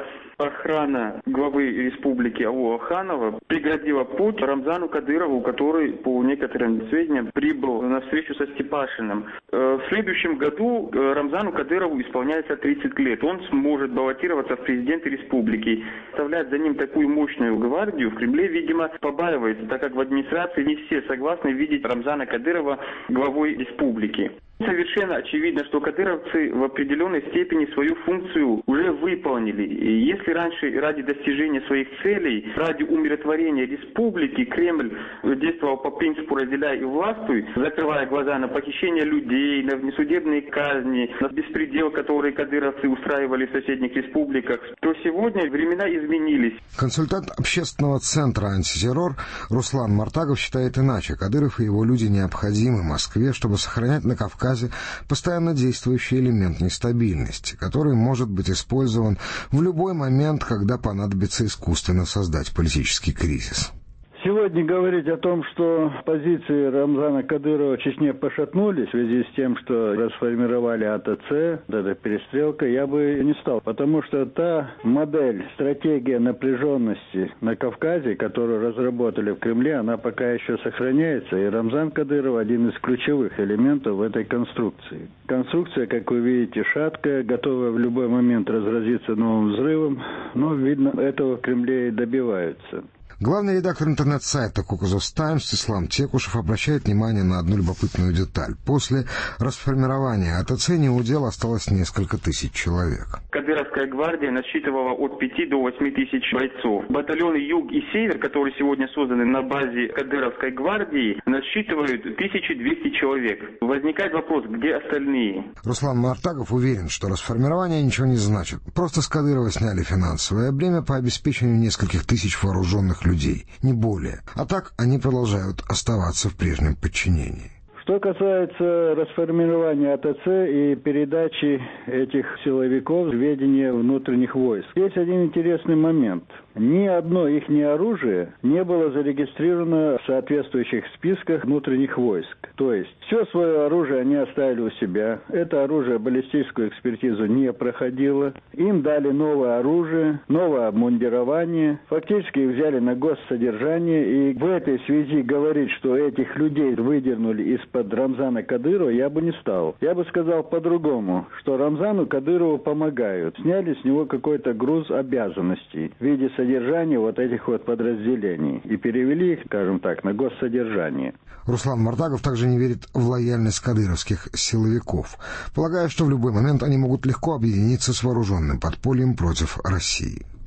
охрана главы республики Алу Алханова преградила путь Рамзану Кадырову, который, по некоторым сведениям, прибыл на встречу со Степашиным. В следующем году Рамзану Кадырову исполняется тридцать лет. Он сможет баллотироваться в президенты республики. Оставлять за ним такую мощную гвардию в Кремле, видимо, побаивается, так как в администрации не все согласны видеть Рамзана Кадырова главой республики. Совершенно очевидно, что кадыровцы в определенной степени свою функцию уже выполнили. И если раньше ради достижения своих целей, ради умиротворения республики Кремль действовал по принципу «разделяй и властвуй», закрывая глаза на похищение людей, на внесудебные казни, на беспредел, который кадыровцы устраивали в соседних республиках, то сегодня времена изменились. Консультант общественного центра «Антитеррор» Руслан Мартагов считает иначе. Кадыров и его люди необходимы Москве, чтобы сохранять на Кавказе постоянно действующий элемент нестабильности, который может быть использован в любой момент, когда понадобится искусственно создать политический кризис. Сегодня говорить о том, что позиции Рамзана Кадырова в Чечне пошатнулись в связи с тем, что расформировали А Тэ Цэ, эта перестрелка, я бы не стал. Потому что та модель, стратегия напряженности на Кавказе, которую разработали в Кремле, она пока еще сохраняется. И Рамзан Кадыров один из ключевых элементов в этой конструкции. Конструкция, как вы видите, шаткая, готовая в любой момент разразиться новым взрывом. Но, видно, этого в Кремле и добиваются. Главный редактор интернет-сайта Кокузус Таймс Ислам Текушев обращает внимание на одну любопытную деталь. После расформирования А Тэ Цэ неудел осталось несколько тысяч человек. Кадыровская гвардия насчитывала от пяти до восьми тысяч бойцов. Батальоны Юг и Север, которые сегодня созданы на базе Кадыровской гвардии, насчитывают тысячу двести человек. Возникает вопрос, где остальные? Руслан Мартагов уверен, что расформирование ничего не значит. Просто с Кадырова сняли финансовое бремя по обеспечению нескольких тысяч вооруженных людей. людей, не более. А так они продолжают оставаться в прежнем подчинении. Что касается расформирования А Тэ Цэ и передачи этих силовиков в ведение внутренних войск, есть один интересный момент. Ни одно их оружие не было зарегистрировано в соответствующих списках внутренних войск. То есть все свое оружие они оставили у себя. Это оружие баллистическую экспертизу не проходило. Им дали новое оружие, новое обмундирование. Фактически их взяли на госсодержание. И в этой связи говорить, что этих людей выдернули из-под Рамзана Кадырова, я бы не стал. Я бы сказал по-другому, что Рамзану Кадырову помогают. Сняли с него какой-то груз обязанностей в виде содержания вот этих вот подразделений и перевели их, скажем так, на госсодержание. Руслан Мартагов также не верит в лояльность кадыровских силовиков, полагая, что в любой момент они могут легко объединиться с вооруженным подпольем против России.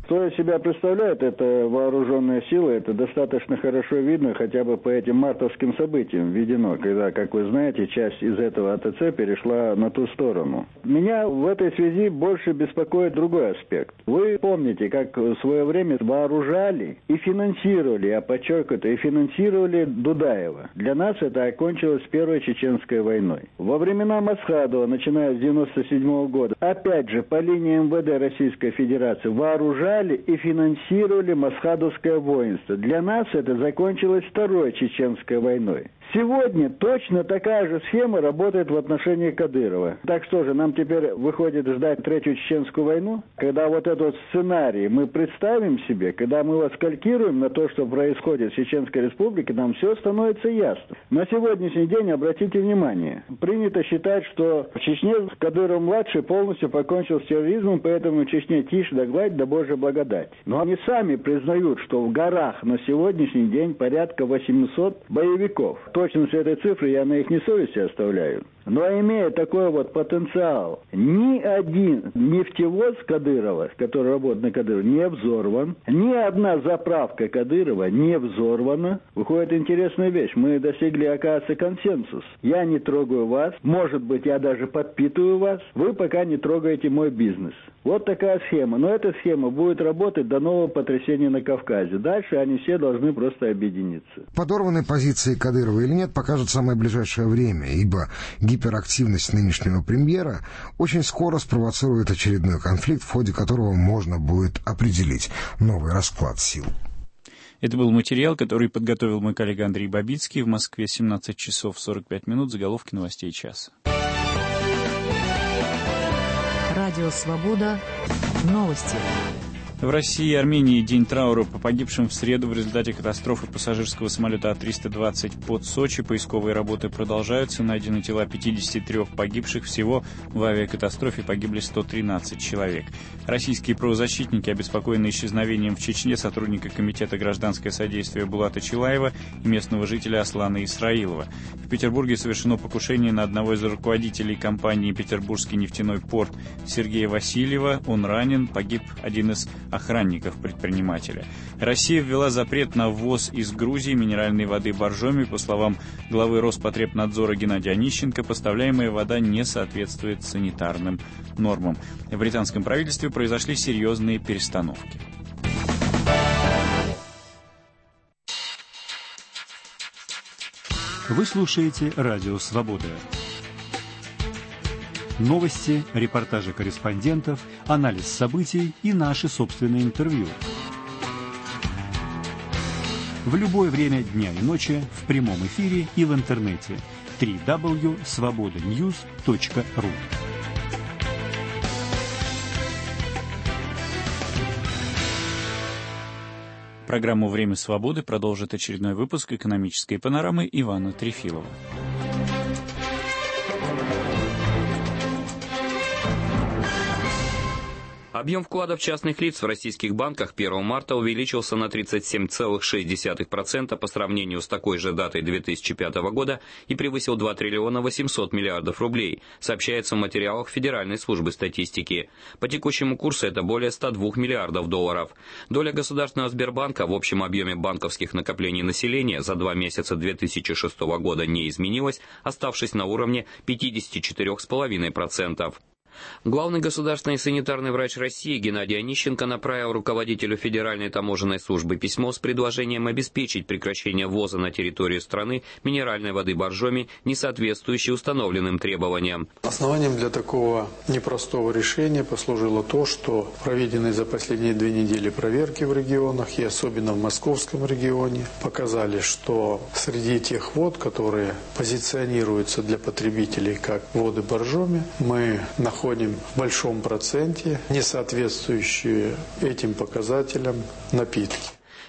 Что из себя представляет эта вооруженная сила, это достаточно хорошо видно хотя бы по этим мартовским событиям введено, когда, как вы знаете, часть из этого АТЦ перешла на ту сторону. Меня в этой связи больше беспокоит другой аспект. Вы помните, как в свое время вооружали и финансировали, я подчеркиваю, и финансировали Дудаева. Для нас это окончилось Первой Чеченской войной. Во времена Масхадова, начиная с девяносто седьмого года, опять же, по линии эм вэ дэ Российской Федерации вооружали и финансировали масхадовское воинство. Для нас это закончилось Второй Чеченской войной. Сегодня точно такая же схема работает в отношении Кадырова. Так что же, нам теперь выходит ждать Третью Чеченскую войну? Когда вот этот сценарий мы представим себе, когда мы его скалькируем на то, что происходит в Чеченской Республике, нам все становится ясно. На сегодняшний день, обратите внимание, принято считать, что в Чечне Кадыров-младший полностью покончил с терроризмом, поэтому в Чечне тише да гладь, да Божья благодать. Но они сами признают, что в горах на сегодняшний день порядка восемьсот боевиков. Точность этой цифры я на их совести оставляю. Но имея такой вот потенциал, ни один нефтевоз Кадырова, который работает на Кадырова, не взорван. Ни одна заправка Кадырова не взорвана. Выходит интересная вещь. Мы достигли, оказывается, консенсус. Я не трогаю вас. Может быть, я даже подпитываю вас. Вы пока не трогаете мой бизнес. Вот такая схема. Но эта схема будет работать до нового потрясения на Кавказе. Дальше они все должны просто объединиться. Подорванной позиции Кадырова или нет, покажет самое ближайшее время, ибо гиперактивность нынешнего премьера очень скоро спровоцирует очередной конфликт, в ходе которого можно будет определить новый расклад сил. Это был материал, который подготовил мой коллега Андрей Бабицкий. В Москве семнадцать часов сорок пять минут. Заголовки новостей часа. Радио «Свобода». Новости. В России и Армении день траура по погибшим в среду в результате катастрофы пассажирского самолета А триста двадцать под Сочи. Поисковые работы продолжаются. Найдены тела пятидесяти трёх погибших. Всего в авиакатастрофе погибли сто тринадцать человек. Российские правозащитники, обеспокоенные исчезновением в Чечне сотрудника Комитета гражданское содействие Булата Чилаева и местного жителя Аслана Исраилова. В Петербурге совершено покушение на одного из руководителей компании «Петербургский нефтяной порт» Сергея Васильева. Он ранен. Погиб один из охранников предпринимателя. Россия ввела запрет на ввоз из Грузии минеральной воды боржоми. По словам главы Роспотребнадзора Геннадия Онищенко, поставляемая вода не соответствует санитарным нормам. В британском правительстве произошли серьезные перестановки. Вы слушаете Радио «Свобода». Новости, репортажи корреспондентов, анализ событий и наши собственные интервью. В любое время дня и ночи, в прямом эфире и в интернете. дабл ю дабл ю дабл ю точка свобода ньюс точка ру. Программу «Время свободы» продолжит очередной выпуск экономической панорамы Ивана Трефилова. Объем вкладов частных лиц в российских банках первого марта увеличился на тридцать семь целых шесть десятых процента по сравнению с такой же датой две тысячи пятого года и превысил два триллиона восемьсот миллиардов рублей, сообщается в материалах Федеральной службы статистики. По текущему курсу это более ста двух миллиардов долларов. Доля Государственного Сбербанка в общем объеме банковских накоплений населения за два месяца две тысячи шестого года не изменилась, оставшись на уровне пятидесяти четырёх целых пяти десятых процента. Главный государственный санитарный врач России Геннадий Онищенко направил руководителю Федеральной таможенной службы письмо с предложением обеспечить прекращение ввоза на территорию страны минеральной воды боржоми, не соответствующей установленным требованиям. Основанием для такого непростого решения послужило то, что проведенные за последние две недели проверки в регионах и особенно в московском регионе показали, что среди тех вод, которые позиционируются для потребителей как воды боржоми, мы находим в большом проценте не соответствующие этим показателям напитки.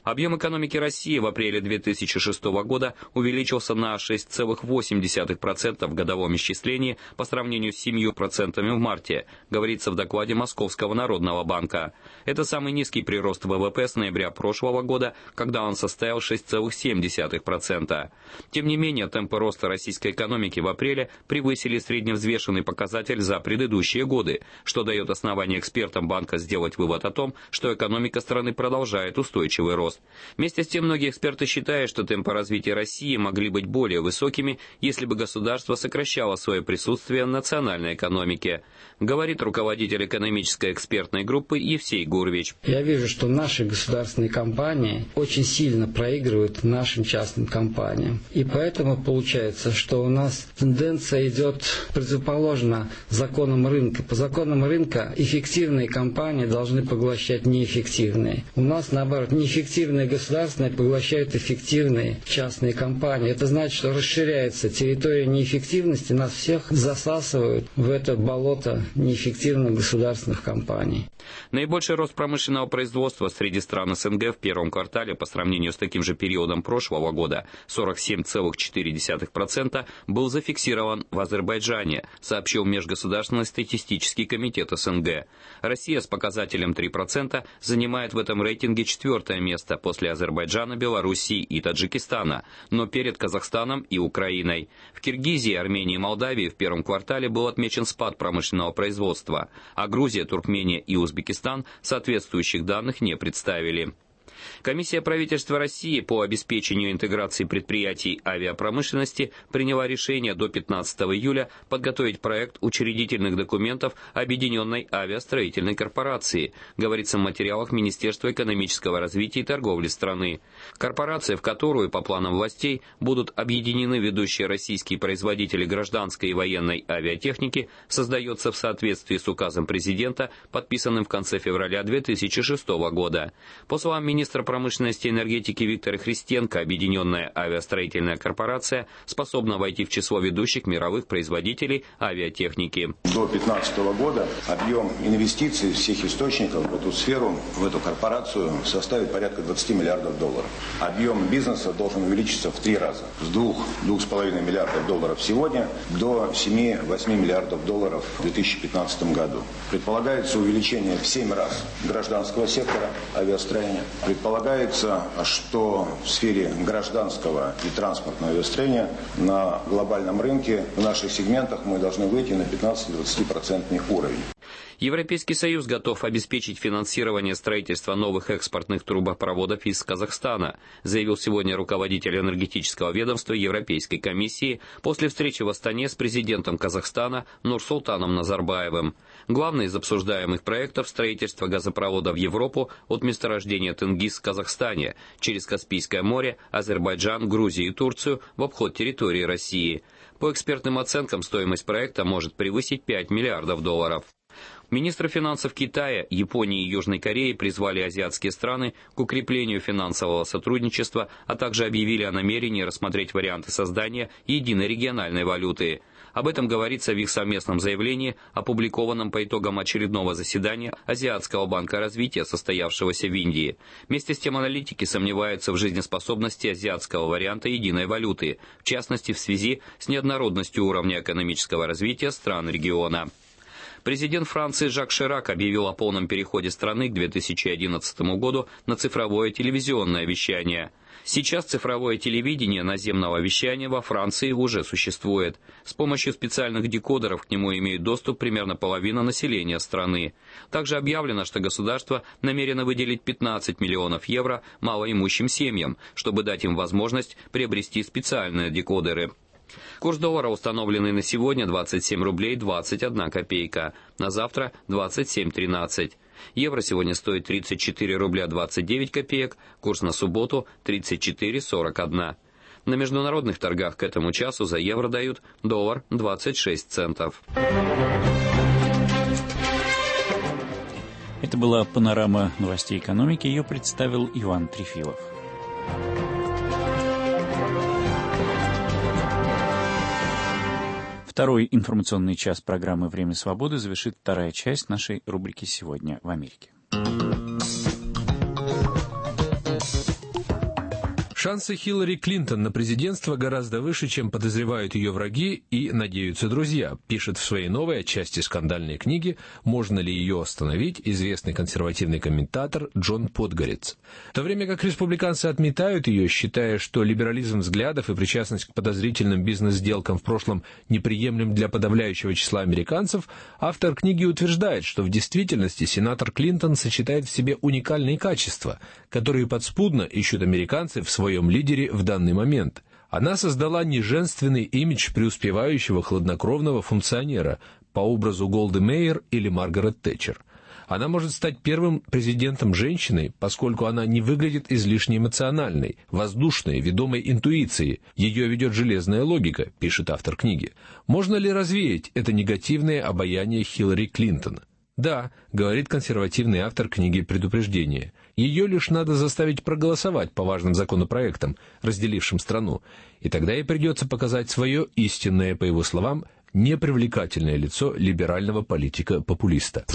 Объем экономики России в апреле две тысячи шестого года увеличился на шесть целых восемь десятых процента в годовом исчислении по сравнению с семью процентами в марте, говорится в докладе Московского народного банка. Это самый низкий прирост ВВП с ноября прошлого года, когда он составил шесть целых семь десятых процента. Тем не менее, темпы роста российской экономики в апреле превысили средневзвешенный показатель за предыдущие годы, что дает основание экспертам банка сделать вывод о том, что экономика страны продолжает устойчивый рост. Вместе с тем, многие эксперты считают, что темпы развития России могли быть более высокими, если бы государство сокращало свое присутствие в национальной экономике, говорит руководитель экономической экспертной группы Евсей Гурвич. Я вижу, что наши государственные компании очень сильно проигрывают нашим частным компаниям. И поэтому получается, что у нас тенденция идет противоположно законам рынка. По законам рынка эффективные компании должны поглощать неэффективные. У нас, наоборот, неэффективные государственные поглощают эффективные частные компании. Это значит, что расширяется территория неэффективности, нас всех засасывают в это болото неэффективных государственных компаний. Наибольший рост промышленного производства среди стран СНГ в первом квартале по сравнению с таким же периодом прошлого года, сорок семь целых четыре десятых процента, был зафиксирован в Азербайджане, сообщил Межгосударственный статистический комитет СНГ. Россия с показателем три процента занимает в этом рейтинге четвертое место после Азербайджана, Белоруссии и Таджикистана, но перед Казахстаном и Украиной. В Киргизии, Армении и Молдавии в первом квартале был отмечен спад промышленного производства, а Грузия, Туркмения и Узбекистан соответствующих данных не представили. Комиссия правительства России по обеспечению интеграции предприятий авиапромышленности приняла решение до пятнадцатого июля подготовить проект учредительных документов Объединенной авиастроительной корпорации, говорится в материалах Министерства экономического развития и торговли страны. Корпорация, в которую, по планам властей, будут объединены ведущие российские производители гражданской и военной авиатехники, создается в соответствии с указом президента, подписанным в конце февраля две тысячи шестого года. По словам министра промышленности и энергетики Виктора Христенко, Объединенная авиастроительная корпорация способна войти в число ведущих мировых производителей авиатехники. До две тысячи пятнадцатого года объем инвестиций всех источников в эту сферу, в эту корпорацию составит порядка двадцати миллиардов долларов. Объем бизнеса должен увеличиться в три раза. С двух-двух с половиной миллиардов долларов сегодня до семи-восьми миллиардов долларов в две тысячи пятнадцатом году. Предполагается увеличение в семь раз гражданского сектора авиастроения. Предполагается, что в сфере гражданского и транспортного авиастроения на глобальном рынке в наших сегментах мы должны выйти на пятнадцати-двадцати процентный уровень. Европейский Союз готов обеспечить финансирование строительства новых экспортных трубопроводов из Казахстана, заявил сегодня руководитель энергетического ведомства Европейской комиссии после встречи в Астане с президентом Казахстана Нурсултаном Назарбаевым. Главный из обсуждаемых проектов – строительство газопровода в Европу от месторождения Тенгиз в Казахстане через Каспийское море, Азербайджан, Грузию и Турцию в обход территории России. По экспертным оценкам, стоимость проекта может превысить пять миллиардов долларов. Министры финансов Китая, Японии и Южной Кореи призвали азиатские страны к укреплению финансового сотрудничества, а также объявили о намерении рассмотреть варианты создания единой региональной валюты. Об этом говорится в их совместном заявлении, опубликованном по итогам очередного заседания Азиатского банка развития, состоявшегося в Индии. Вместе с тем аналитики сомневаются в жизнеспособности азиатского варианта единой валюты, в частности в связи с неоднородностью уровня экономического развития стран региона. Президент Франции Жак Ширак объявил о полном переходе страны к две тысячи одиннадцатому году на цифровое телевизионное вещание. Сейчас цифровое телевидение наземного вещания во Франции уже существует. С помощью специальных декодеров к нему имеют доступ примерно половина населения страны. Также объявлено, что государство намерено выделить пятнадцать миллионов евро малоимущим семьям, чтобы дать им возможность приобрести специальные декодеры. Курс доллара, установленный на сегодня, двадцать семь рублей двадцать одна копейка, на завтра двадцать семь тринадцать. Евро сегодня стоит тридцать четыре рубля двадцать девять копеек, курс на субботу тридцать четыре сорок один. На международных торгах к этому часу за евро дают доллар двадцать шесть центов. Это была панорама новостей экономики, ее представил Иван Трефилов. Второй информационный час программы «Время свободы» завершит вторая часть нашей рубрики «Сегодня в Америке». Шансы Хиллари Клинтон на президентство гораздо выше, чем подозревают ее враги и надеются друзья, пишет в своей новой, отчасти скандальной книге «Можно ли ее остановить» известный консервативный комментатор Джон Подгорец. В то время как республиканцы отметают ее, считая, что либерализм взглядов и причастность к подозрительным бизнес-сделкам в прошлом неприемлем для подавляющего числа американцев, автор книги утверждает, что в действительности сенатор Клинтон сочетает в себе уникальные качества, которые подспудно ищут американцы в своем в своем лидере в данный момент. Она создала неженственный имидж преуспевающего хладнокровного функционера по образу Голды Меир или Маргарет Тэтчер. Она может стать первым президентом женщиной, поскольку она не выглядит излишне эмоциональной, воздушной, ведомой интуицией. Ее ведет железная логика, пишет автор книги. Можно ли развеять это негативное обаяние Хиллари Клинтон? Да, говорит консервативный автор книги «Предупреждение». Ее лишь надо заставить проголосовать по важным законопроектам, разделившим страну, и тогда ей придется показать свое истинное, по его словам, непривлекательное лицо либерального политика-популиста.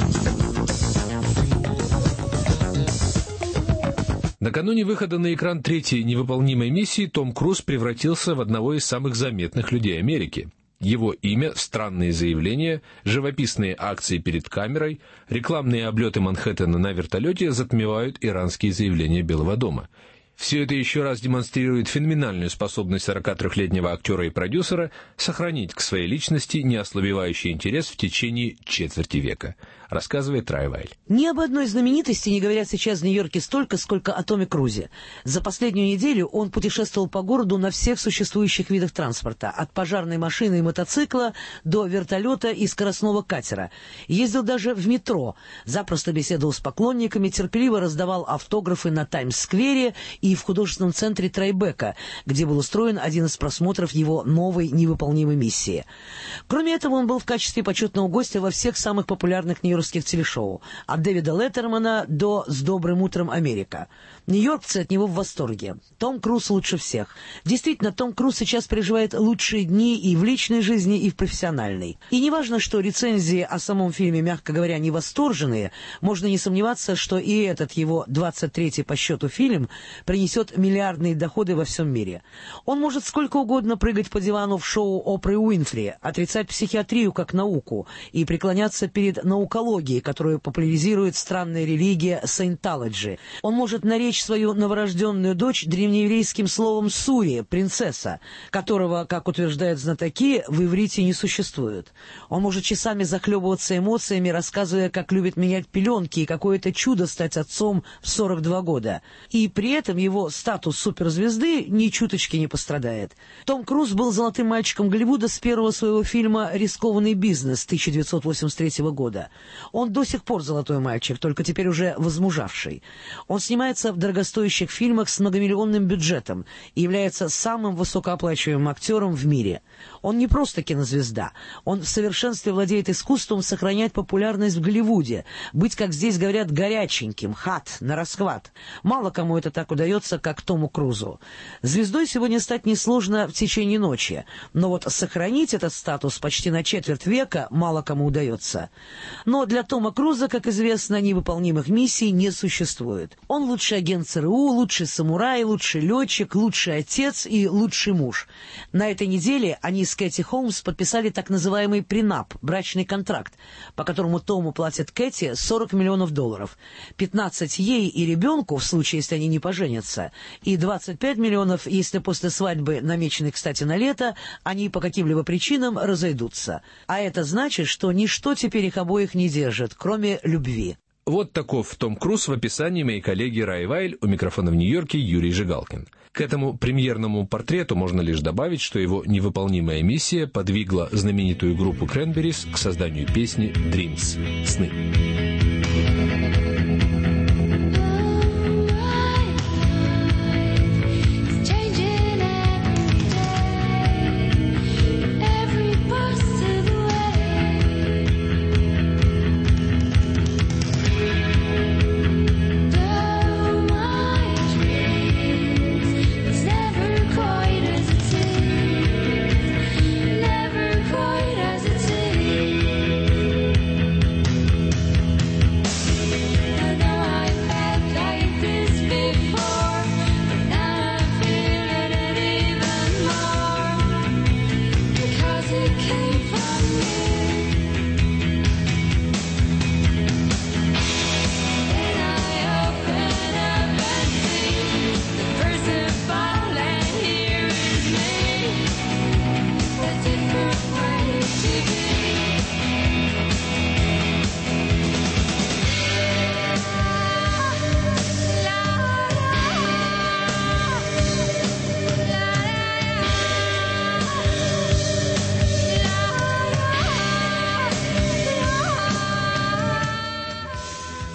Накануне выхода на экран третьей невыполнимой миссии Том Круз превратился в одного из самых заметных людей Америки. Его имя, странные заявления, живописные акции перед камерой, рекламные облеты Манхэттена на вертолете затмевают иранские заявления Белого дома. Все это еще раз демонстрирует феноменальную способность сорокатрёхлетнего актера и продюсера сохранить к своей личности неослабевающий интерес в течение четверти века, рассказывает Рай Вайль. Ни об одной знаменитости не говорят сейчас в Нью-Йорке столько, сколько о Томе Крузе. За последнюю неделю он путешествовал по городу на всех существующих видах транспорта, от пожарной машины и мотоцикла до вертолета и скоростного катера. Ездил даже в метро, запросто беседовал с поклонниками, терпеливо раздавал автографы на Таймс-сквере и в художественном центре Трайбека, где был устроен один из просмотров его новой невыполнимой миссии. Кроме этого, он был в качестве почетного гостя во всех самых популярных нью-йоркских телешоу, от Дэвида Леттермана до «С добрым утром, Америка». Нью-йоркцы от него в восторге. Том Круз лучше всех. Действительно, Том Круз сейчас переживает лучшие дни и в личной жизни, и в профессиональной. И неважно, что рецензии о самом фильме, мягко говоря, не восторженные, можно не сомневаться, что и этот его двадцать третий по счету фильм принесет миллиардные доходы во всем мире. Он может сколько угодно прыгать по дивану в шоу Опры Уинфри, отрицать психиатрию как науку и преклоняться перед наукологией, которую популяризирует странная религия Саентологи. Он может наречь свою новорожденную дочь древнееврейским словом «сури», принцесса, которого, как утверждают знатоки, в иврите не существует. Он может часами захлебываться эмоциями, рассказывая, как любит менять пеленки и какое это чудо стать отцом в сорок два года. И при этом его статус суперзвезды ни чуточки не пострадает. Том Круз был золотым мальчиком Голливуда с первого своего фильма «Рискованный бизнес» тысяча девятьсот восемьдесят третьего года. Он до сих пор золотой мальчик, только теперь уже возмужавший. Он снимается в дорогостоящих фильмах с многомиллионным бюджетом и является самым высокооплачиваемым актером в мире. Он не просто кинозвезда, он в совершенстве владеет искусством сохранять популярность в Голливуде, быть, как здесь говорят, горяченьким, хат, на расхват. Мало кому это так удается, как Тому Крузу. Звездой сегодня стать несложно в течение ночи, но вот сохранить этот статус почти на четверть века мало кому удается. Но для Тома Круза, как известно, невыполнимых миссий не существует. Он лучший агент ЦРУ, лучший самурай, лучший летчик, лучший отец и лучший муж. На этой неделе они с Кэти Холмс подписали так называемый пренап, брачный контракт, по которому Тому платит Кэти сорок миллионов долларов, пятнадцать ей и ребенку, в случае, если они не поженятся, и двадцать пять миллионов, если после свадьбы, намеченной, кстати, на лето, они по каким-либо причинам разойдутся. А это значит, что ничто теперь их обоих не держит, кроме любви. Вот таков Том Круз в описании моей коллеги Рай Вайль, у микрофона в Нью-Йорке Юрий Жигалкин. К этому премьерному портрету можно лишь добавить, что его невыполнимая миссия подвигла знаменитую группу Кренберис к созданию песни «Dreams» — «Сны».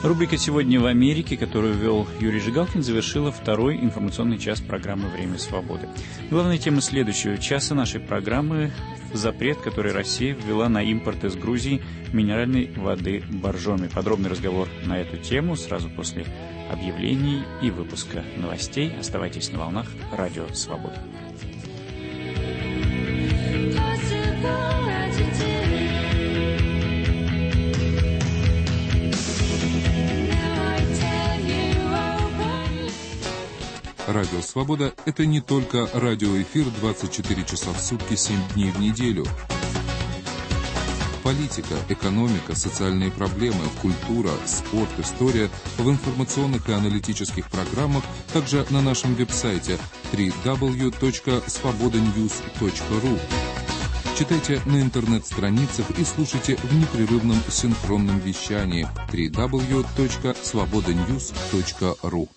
Рубрика «Сегодня в Америке», которую вел Юрий Жигалкин, завершила второй информационный час программы «Время свободы». Главная тема следующего часа нашей программы – запрет, который Россия ввела на импорт из Грузии минеральной воды боржоми. Подробный разговор на эту тему сразу после объявлений и выпуска новостей. Оставайтесь на волнах Радио Свобода. Радио «Свобода» — это не только радиоэфир двадцать четыре часа в сутки, семь дней в неделю. Политика, экономика, социальные проблемы, культура, спорт, история в информационных и аналитических программах, также на нашем веб-сайте дабл ю дабл ю дабл ю точка свобода ньюс точка ру. Читайте на интернет-страницах и слушайте в непрерывном синхронном вещании дабл ю дабл ю дабл ю точка свобода ньюс точка ру.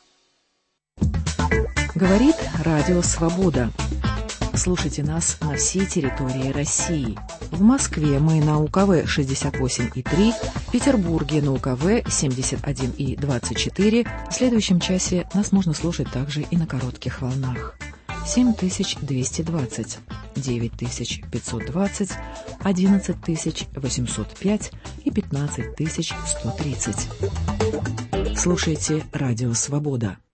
Говорит Радио Свобода. Слушайте нас на всей территории России. В Москве мы на У К В шестьдесят восемь и три, в Петербурге на У К В семьдесят один и двадцать четыре. В следующем часе нас можно слушать также и на коротких волнах. семь тысяч двести двадцать, девять тысяч пятьсот двадцать, одиннадцать тысяч восемьсот пять и пятнадцать тысяч сто тридцать. Слушайте Радио Свобода.